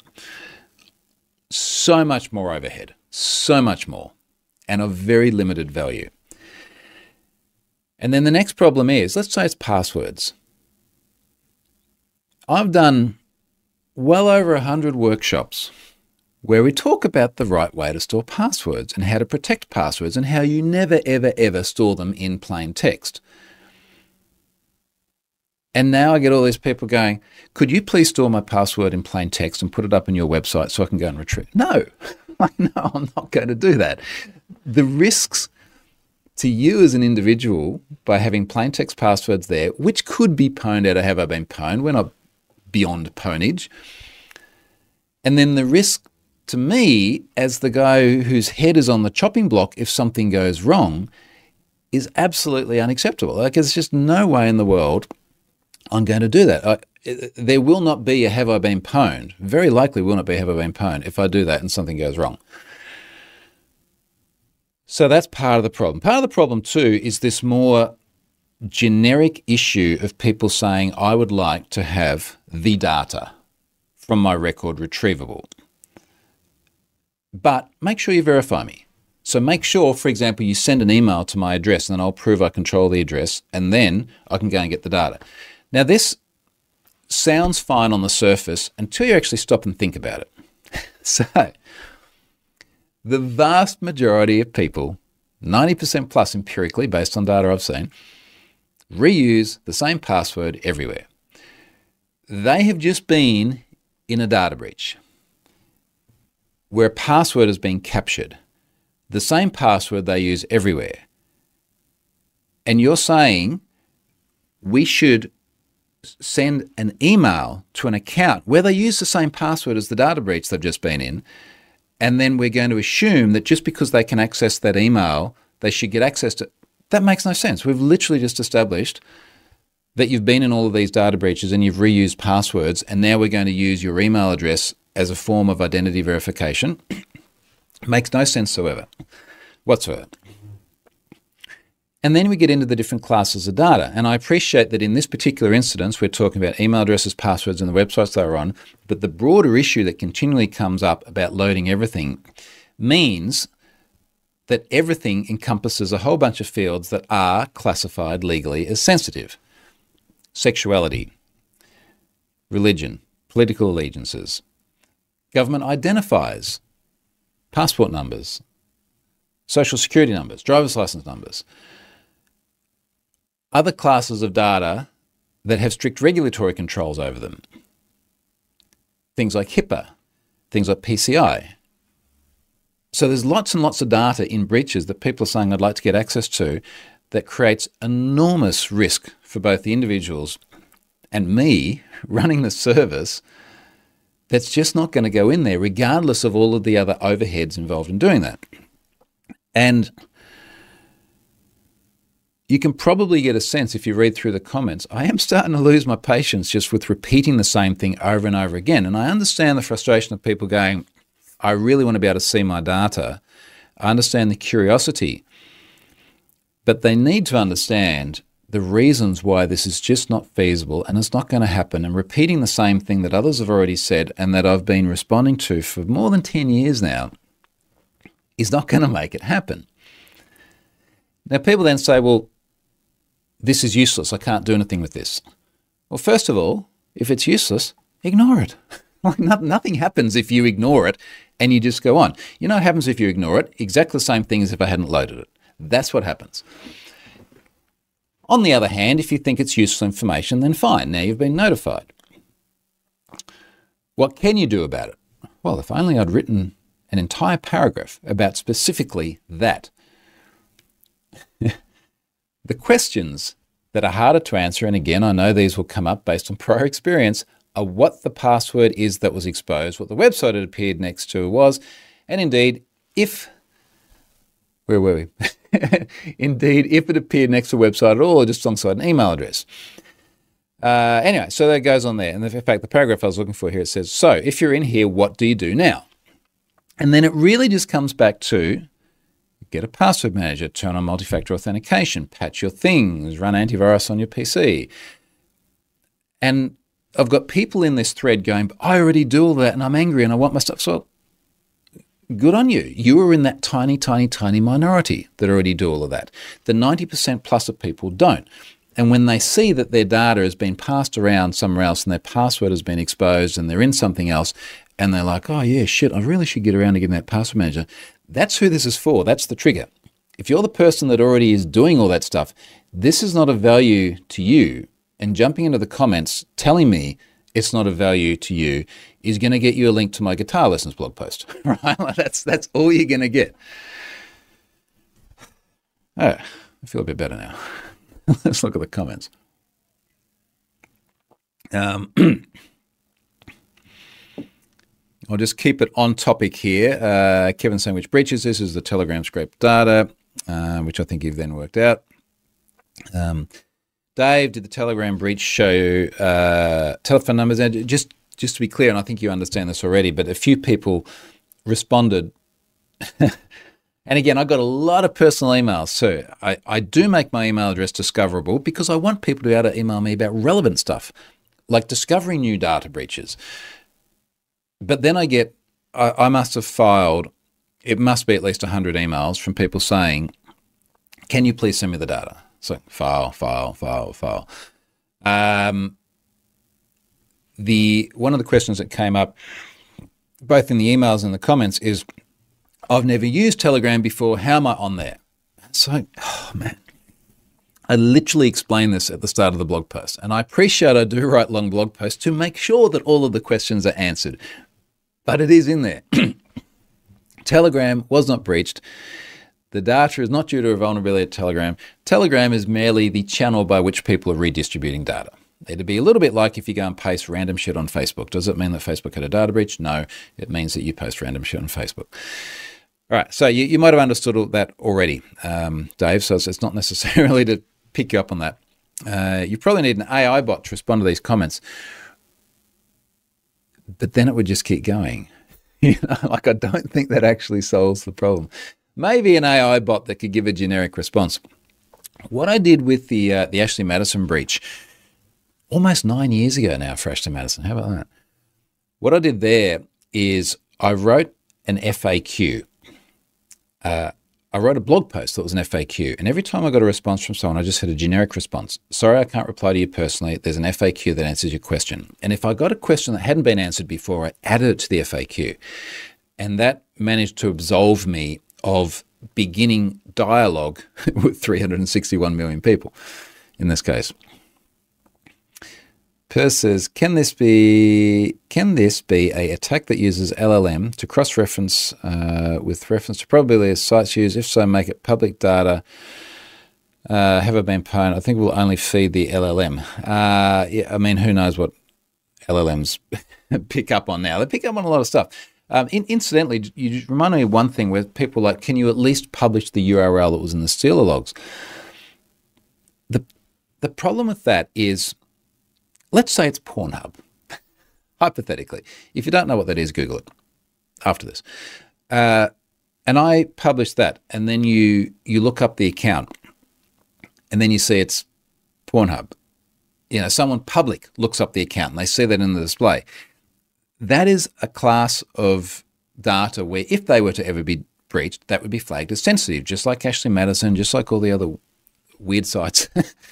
So much more overhead, so much more, and of very limited value. And then the next problem is, let's say it's passwords. I've done well over one hundred workshops where we talk about the right way to store passwords and how to protect passwords and how you never, ever, ever store them in plain text. And now I get all these people going, could you please store my password in plain text and put it up on your website so I can go and retrieve? No, no, I'm not going to do that. The risks to you as an individual by having plain text passwords there, which could be pwned out of Have I Been Pwned, we're not beyond pwnage. And then the risk to me as the guy whose head is on the chopping block if something goes wrong is absolutely unacceptable. Like there's just no way in the world I'm going to do that. I, there will not be a Have I Been Pwned. Very likely will not be a Have I Been Pwned if I do that and something goes wrong. So that's part of the problem. Part of the problem too is this more generic issue of people saying, I would like to have the data from my record retrievable. But make sure you verify me. So make sure, for example, you send an email to my address and then I'll prove I control the address and then I can go and get the data. Now this sounds fine on the surface until you actually stop and think about it. So the vast majority of people, ninety percent plus empirically based on data I've seen, reuse the same password everywhere. They have just been in a data breach. where a password has been captured, the same password they use everywhere. And you're saying we should send an email to an account where they use the same password as the data breach they've just been in, and then we're going to assume that just because they can access that email, they should get access to... That makes no sense. We've literally just established that you've been in all of these data breaches and you've reused passwords, and now we're going to use your email address as a form of identity verification. Makes no sense whatsoever. whatsoever. And then we get into the different classes of data. And I appreciate that in this particular instance, we're talking about email addresses, passwords, and the websites they were on. But the broader issue that continually comes up about loading everything means that everything encompasses a whole bunch of fields that are classified legally as sensitive. Sexuality, religion, political allegiances, government identifiers, passport numbers, social security numbers, driver's license numbers. Other classes of data that have strict regulatory controls over them. Things like HIPAA, things like P C I. So there's lots and lots of data in breaches that people are saying I'd like to get access to that creates enormous risk for both the individuals and me running the service that's just not going to go in there regardless of all of the other overheads involved in doing that. And you can probably get a sense if you read through the comments, I am starting to lose my patience just with repeating the same thing over and over again. And I understand the frustration of people going, I really want to be able to see my data. I understand the curiosity, but they need to understand the reasons why this is just not feasible and it's not going to happen. And repeating the same thing that others have already said and that I've been responding to for more than ten years now is not going to make it happen. Now, people then say, well, this is useless. I can't do anything with this. Well, first of all, if it's useless, ignore it. Like nothing happens if you ignore it and you just go on. You know what happens if you ignore it? Exactly the same thing as if I hadn't loaded it. That's what happens. On the other hand, if you think it's useful information, then fine. Now you've been notified. What can you do about it? Well, if only I'd written an entire paragraph about specifically that. The questions that are harder to answer, and again, I know these will come up based on prior experience, are what the password is that was exposed, what the website it appeared next to was, and indeed, if, where were we? Indeed, if it appeared next to a website at all or just alongside an email address. Uh, anyway, so that goes on there. And in fact, the paragraph I was looking for here, it says, so if you're in here, what do you do now? And then it really just comes back to get a password manager, turn on multi-factor authentication, patch your things, run antivirus on your P C. And I've got people in this thread going, I already do all that and I'm angry and I want my stuff. So good on you. You are in that tiny, tiny, tiny minority that already do all of that. The ninety percent plus of people don't. And when they see that their data has been passed around somewhere else and their password has been exposed and they're in something else and they're like, oh yeah, shit, I really should get around to getting that password manager. That's who this is for. That's the trigger. If you're the person that already is doing all that stuff, this is not of value to you. And jumping into the comments telling me it's not of value to you is going to get you a link to my guitar lessons blog post, right? That's, that's all you're going to get. Oh, I feel a bit better now. Let's look at the comments. Um, I'll just keep it on topic here. Uh, Kevin saying which breaches this is the Telegram scrape data, uh, which I think you've then worked out. Um, Dave, did the Telegram breach show uh, telephone numbers? And just, just to be clear, and I think you understand this already, but a few people responded. And again, I got a lot of personal emails. So I, I do make my email address discoverable because I want people to be able to email me about relevant stuff, like discovering new data breaches. But then I get, I, I must have filed, it must be at least one hundred emails from people saying, can you please send me the data? So file, file, file, file. Um, the one of the questions that came up, both in the emails and the comments, is, I've never used Telegram before. How am I on there? So, oh man, I literally explained this at the start of the blog post. And I appreciate I do write long blog posts to make sure that all of the questions are answered. But it is in there. Telegram was not breached. The data is not due to a vulnerability at Telegram. Telegram is merely the channel by which people are redistributing data. It'd be a little bit like if you go and paste random shit on Facebook. Does it mean that Facebook had a data breach? No, it means that you post random shit on Facebook. All right, so you, you might have understood all that already, um, Dave, so it's, it's not necessarily to pick you up on that. Uh, you probably need an A I bot to respond to these comments, but then it would just keep going. You know, like I don't think that actually solves the problem. Maybe an A I bot that could give a generic response. What I did with the uh, the Ashley Madison breach almost nine years ago now for Ashley Madison, how about that? What I did there is I wrote an F A Q. Uh, I wrote a blog post that was an F A Q, and every time I got a response from someone, I just had a generic response. Sorry, I can't reply to you personally. There's an F A Q that answers your question. And if I got a question that hadn't been answered before, I added it to the F A Q. And that managed to absolve me of beginning dialogue with three hundred sixty-one million people in this case. Perth says, can this be can this be a attack that uses L L M to cross-reference uh, with reference to probability of sites used? If so, make it public data. Uh, have I been pwned? I think we'll only feed the L L M. Uh, yeah, I mean, who knows what L L Ms pick up on now? They pick up on a lot of stuff. Um, in, incidentally, you remind me of one thing where people are like, can you at least publish the U R L that was in the Stealer logs? The, the problem with that is, let's say it's Pornhub, hypothetically. If you don't know what that is, Google it after this. Uh, and I publish that, and then you you look up the account, and then you see it's Pornhub. You know, someone public looks up the account, and they see that in the display. That is a class of data where if they were to ever be breached, that would be flagged as sensitive, just like Ashley Madison, just like all the other weird sites.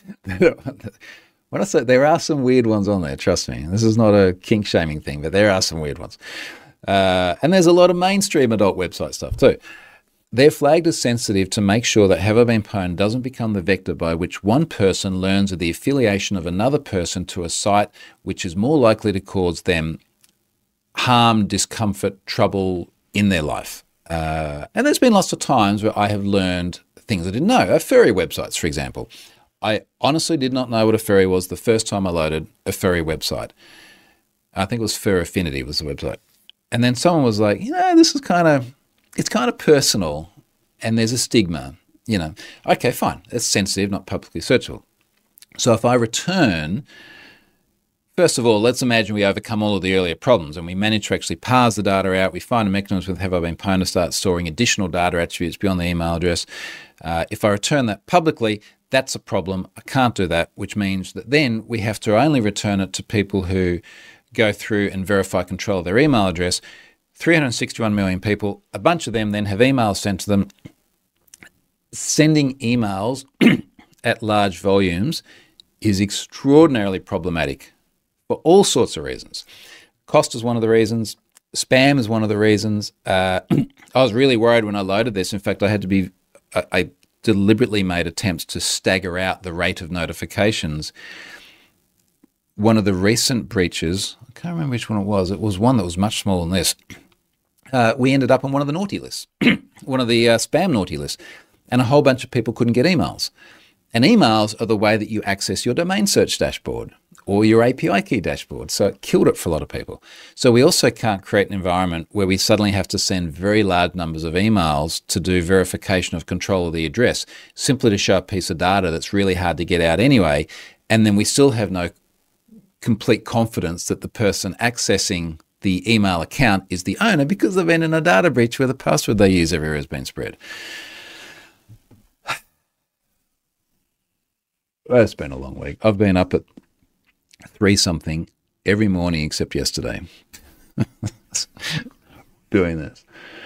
When I say there are some weird ones on there, trust me. This is not a kink-shaming thing, but there are some weird ones. Uh, and there's a lot of mainstream adult website stuff too. They're flagged as sensitive to make sure that Have I Been Pwned doesn't become the vector by which one person learns of the affiliation of another person to a site which is more likely to cause them harm, discomfort, trouble in their life. Uh, and there's been lots of times where I have learned things I didn't know. Uh, furry websites, for example. I honestly did not know what a furry was the first time I loaded a furry website. I think it was Fur Affinity was the website. And then someone was like, you know, this is kind of, it's kind of personal and there's a stigma, you know. Okay, fine. It's sensitive, not publicly searchable. So if I return, first of all, let's imagine we overcome all of the earlier problems and we manage to actually parse the data out. We find a mechanism with Have I Been Pwned to start storing additional data attributes beyond the email address. Uh, if I return that publicly, that's a problem. I can't do that, which means that then we have to only return it to people who go through and verify control of their email address. three hundred sixty-one million people, a bunch of them then have emails sent to them. Sending emails at large volumes is extraordinarily problematic for all sorts of reasons. Cost is one of the reasons. Spam is one of the reasons. Uh, I was really worried when I loaded this. In fact, I had to be, I, I deliberately made attempts to stagger out the rate of notifications. One of the recent breaches, I can't remember which one it was. It was one that was much smaller than this. Uh, we ended up on one of the naughty lists, one of the uh, spam naughty lists, and a whole bunch of people couldn't get emails. And emails are the way that you access your domain search dashboard or your A P I key dashboard. So it killed it for a lot of people. So we also can't create an environment where we suddenly have to send very large numbers of emails to do verification of control of the address, simply to show a piece of data that's really hard to get out anyway. And then we still have no complete confidence that the person accessing the email account is the owner because they've been in a data breach where the password they use everywhere has been spread. Well, it's been a long week. I've been up at three something every morning except yesterday doing this.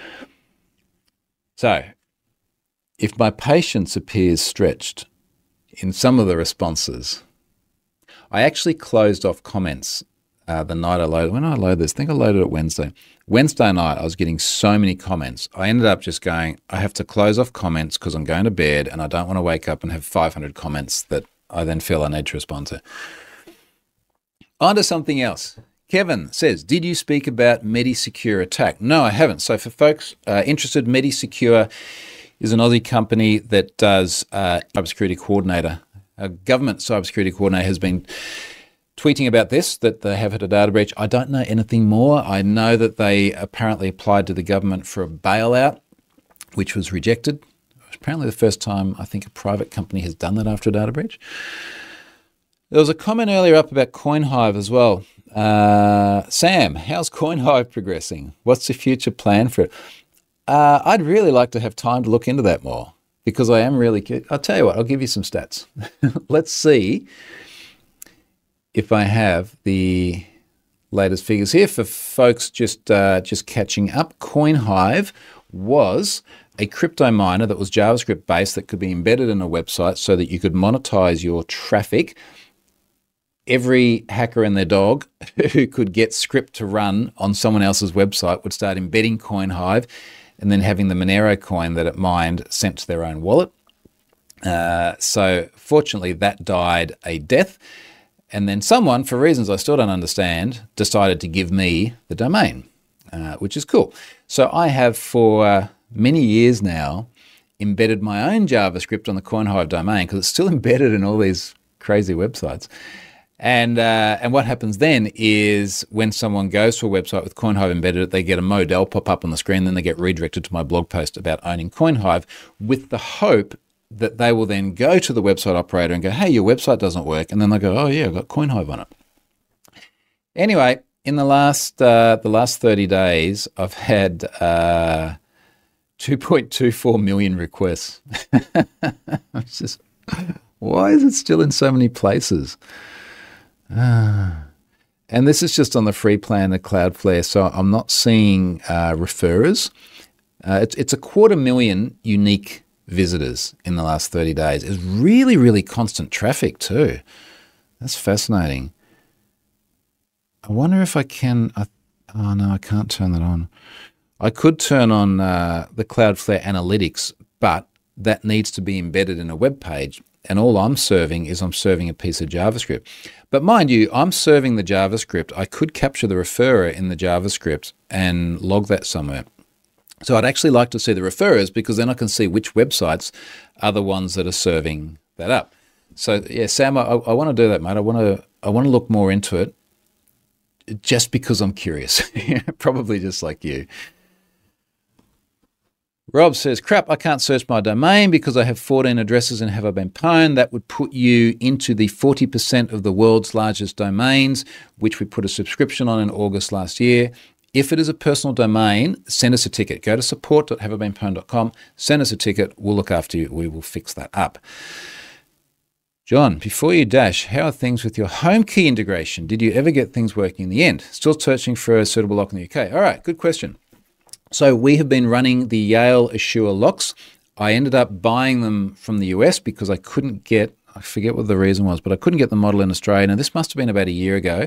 So if my patience appears stretched in some of the responses, I actually closed off comments uh, the night I loaded. When did I load this? I think I loaded it Wednesday. Wednesday night, I was getting so many comments. I ended up just going, I have to close off comments because I'm going to bed and I don't want to wake up and have five hundred comments that I then feel I need to respond to. On to something else. Kevin says, did you speak about MediSecure attack? No, I haven't. So for folks uh, interested, MediSecure is an Aussie company that does uh, cybersecurity coordinator. A government cybersecurity coordinator has been tweeting about this, that they have had a data breach. I don't know anything more. I know that they apparently applied to the government for a bailout, which was rejected. It was apparently the first time I think a private company has done that after a data breach. There was a comment earlier up about CoinHive as well. Uh, Sam, how's CoinHive progressing? What's the future plan for it? Uh, I'd really like to have time to look into that more because I am really curious. I'll tell you what, I'll give you some stats. Let's see if I have the latest figures here for folks just uh, just catching up. CoinHive was a crypto miner that was JavaScript based that could be embedded in a website so that you could monetize your traffic. Every hacker and their dog who could get script to run on someone else's website would start embedding CoinHive and then having the Monero coin that it mined sent to their own wallet. Uh, so fortunately, that died a death. And then someone, for reasons I still don't understand, decided to give me the domain, uh, which is cool. So I have for uh, many years now embedded my own JavaScript on the CoinHive domain because it's still embedded in all these crazy websites. And uh, and what happens then is when someone goes to a website with CoinHive embedded, they get a modal pop up on the screen, then they get redirected to my blog post about owning CoinHive with the hope that they will then go to the website operator and go, hey, your website doesn't work. And then they go, oh yeah, I've got CoinHive on it. Anyway, in the last uh, the last thirty days, I've had uh, two point two four million requests. It's just, why is it still in so many places? Ah. And this is just on the free plan of Cloudflare, so I'm not seeing uh, referrers. Uh, it's, it's a quarter million unique visitors in the last thirty days. It's really, really constant traffic too. That's fascinating. I wonder if I can, I, oh no, I can't turn that on. I could turn on uh, the Cloudflare analytics, but that needs to be embedded in a web page. And all I'm serving is I'm serving a piece of JavaScript. But mind you, I'm serving the JavaScript. I could capture the referrer in the JavaScript and log that somewhere. So I'd actually like to see the referrers because then I can see which websites are the ones that are serving that up. So yeah, Sam, I, I want to do that, mate. I want to I want to look more into it just because I'm curious. Probably just like you. Rob says, crap, I can't search my domain because I have fourteen addresses and have I been pwned. That would put you into the forty percent of the world's largest domains, which we put a subscription on in August last year. If it is a personal domain, send us a ticket. Go to support dot have I been pwned dot com, send us a ticket. We'll look after you. We will fix that up. John, before you dash, how are things with your home key integration? Did you ever get things working in the end? Still searching for a suitable lock in the U K. All right, good question. So we have been running the Yale Assure locks. I ended up buying them from the U S because I couldn't get, I forget what the reason was, but I couldn't get the model in Australia. Now, this must have been about a year ago.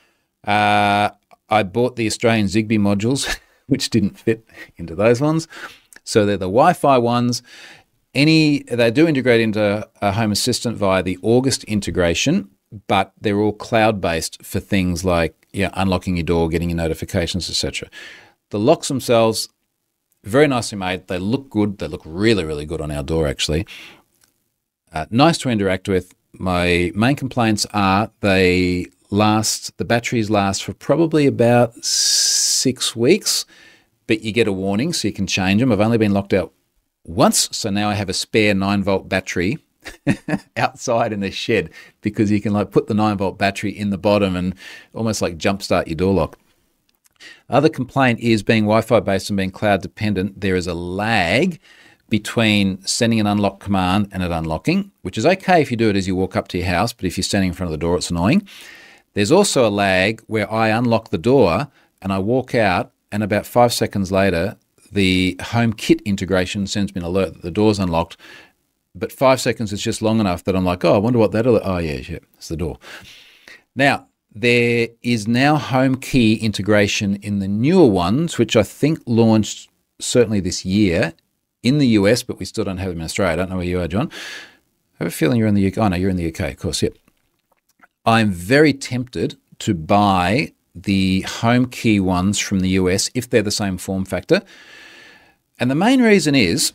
Uh, I bought the Australian Zigbee modules, which didn't fit into those ones. So they're the Wi-Fi ones. Any They do integrate into a Home Assistant via the August integration, but they're all cloud-based for things like yeah, unlocking your door, getting your notifications, et cetera. The locks themselves, very nicely made. They look good. They look really, really good on our door, actually. Uh, nice to interact with. My main complaints are they last, the batteries last for probably about six weeks, but you get a warning so you can change them. I've only been locked out once, so now I have a spare nine volt battery outside in the shed because you can like put the nine volt battery in the bottom and almost like jumpstart your door lock. Other complaint is being Wi-Fi based and being cloud dependent, there is a lag between sending an unlock command and it unlocking, which is okay if you do it as you walk up to your house, but if you're standing in front of the door, it's annoying. There's also a lag where I unlock the door and I walk out and about five seconds later, the HomeKit integration sends me an alert that the door's unlocked, but five seconds is just long enough that I'm like, oh, I wonder what that, oh yeah, yeah, it's the door. Now, there is now HomeKey integration in the newer ones, which I think launched certainly this year in the U S, but we still don't have them in Australia. I don't know where you are, John. I have a feeling you're in the U K. Oh, no, you're in the U K, of course, yep. I'm very tempted to buy the HomeKey ones from the U S if they're the same form factor. And the main reason is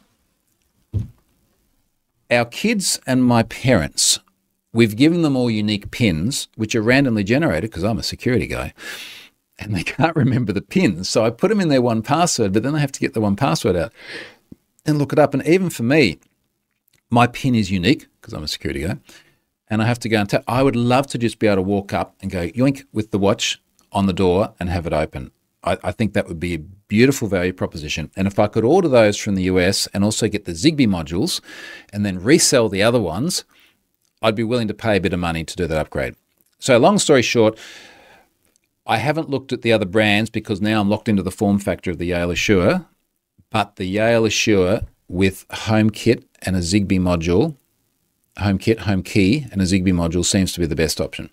our kids and my parents, we've given them all unique pins, which are randomly generated because I'm a security guy, and they can't remember the pins. So I put them in their one password, but then they have to get the one password out and look it up. And even for me, my pin is unique because I'm a security guy, and I have to go and tap. I would love to just be able to walk up and go yoink with the watch on the door and have it open. I, I think that would be a beautiful value proposition. And if I could order those from the U S and also get the Zigbee modules and then resell the other ones, I'd be willing to pay a bit of money to do that upgrade. So long story short, I haven't looked at the other brands because now I'm locked into the form factor of the Yale Assure, but the Yale Assure with HomeKit and a Zigbee module, HomeKit, HomeKey, and a Zigbee module seems to be the best option.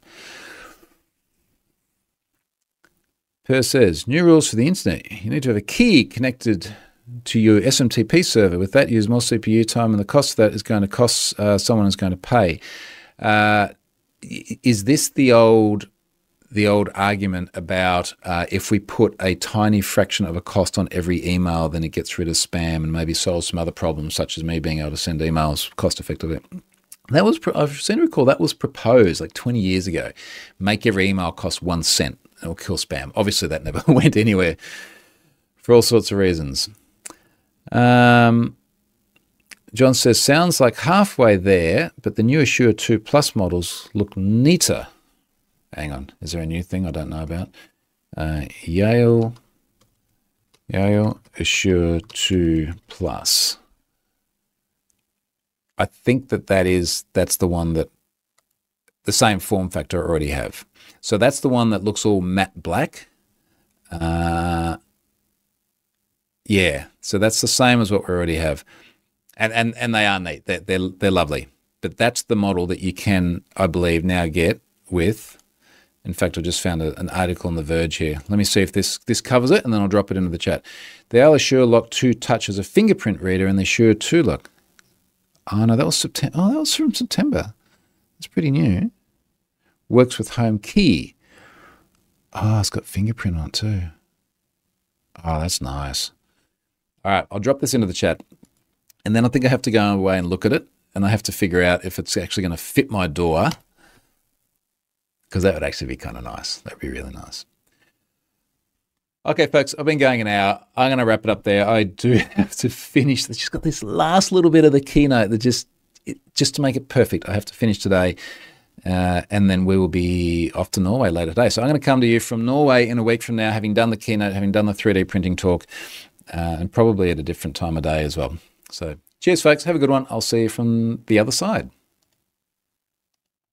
Per says, new rules for the internet. You need to have a key connected to your S M T P server. With that, use more C P U time, and the cost of that is going to cost uh, someone is going to pay. Uh, is this the old the old argument about uh, if we put a tiny fraction of a cost on every email, then it gets rid of spam and maybe solves some other problems, such as me being able to send emails cost effectively? That was, I seem to recall, that was proposed like twenty years ago. Make every email cost one cent. It'll kill spam. Obviously, that never went anywhere for all sorts of reasons. Um, John says, sounds like halfway there, but the new Assure two Plus models look neater. Hang on, is there a new thing I don't know about? Uh, Yale, Yale Assure two Plus. I think that that is, that's the one that the same form factor I already have. So that's the one that looks all matte black. Uh, yeah, so that's the same as what we already have. And and, and they are neat. They're, they're, they're lovely. But that's the model that you can, I believe, now get with, in fact, I just found a, an article on The Verge here. Let me see if this, this covers it, and then I'll drop it into the chat. The Yale Assure Lock two Touch has a fingerprint reader, and the Assure two Lock. Oh, no, that was September. Oh, that was from September. That's pretty new. Works with HomeKey. Oh, it's got fingerprint on it too. Oh, that's nice. All right, I'll drop this into the chat. And then I think I have to go away and look at it, and I have to figure out if it's actually going to fit my door, because that would actually be kind of nice. That would be really nice. Okay, folks, I've been going an hour. I'm going to wrap it up there. I do have to finish. It's just got this last little bit of the keynote that just, it, just to make it perfect, I have to finish today. Uh, and then we will be off to Norway later today. So I'm going to come to you from Norway in a week from now, having done the keynote, having done the three D printing talk, uh, and probably at a different time of day as well. So cheers, folks. Have a good one. I'll see you from the other side.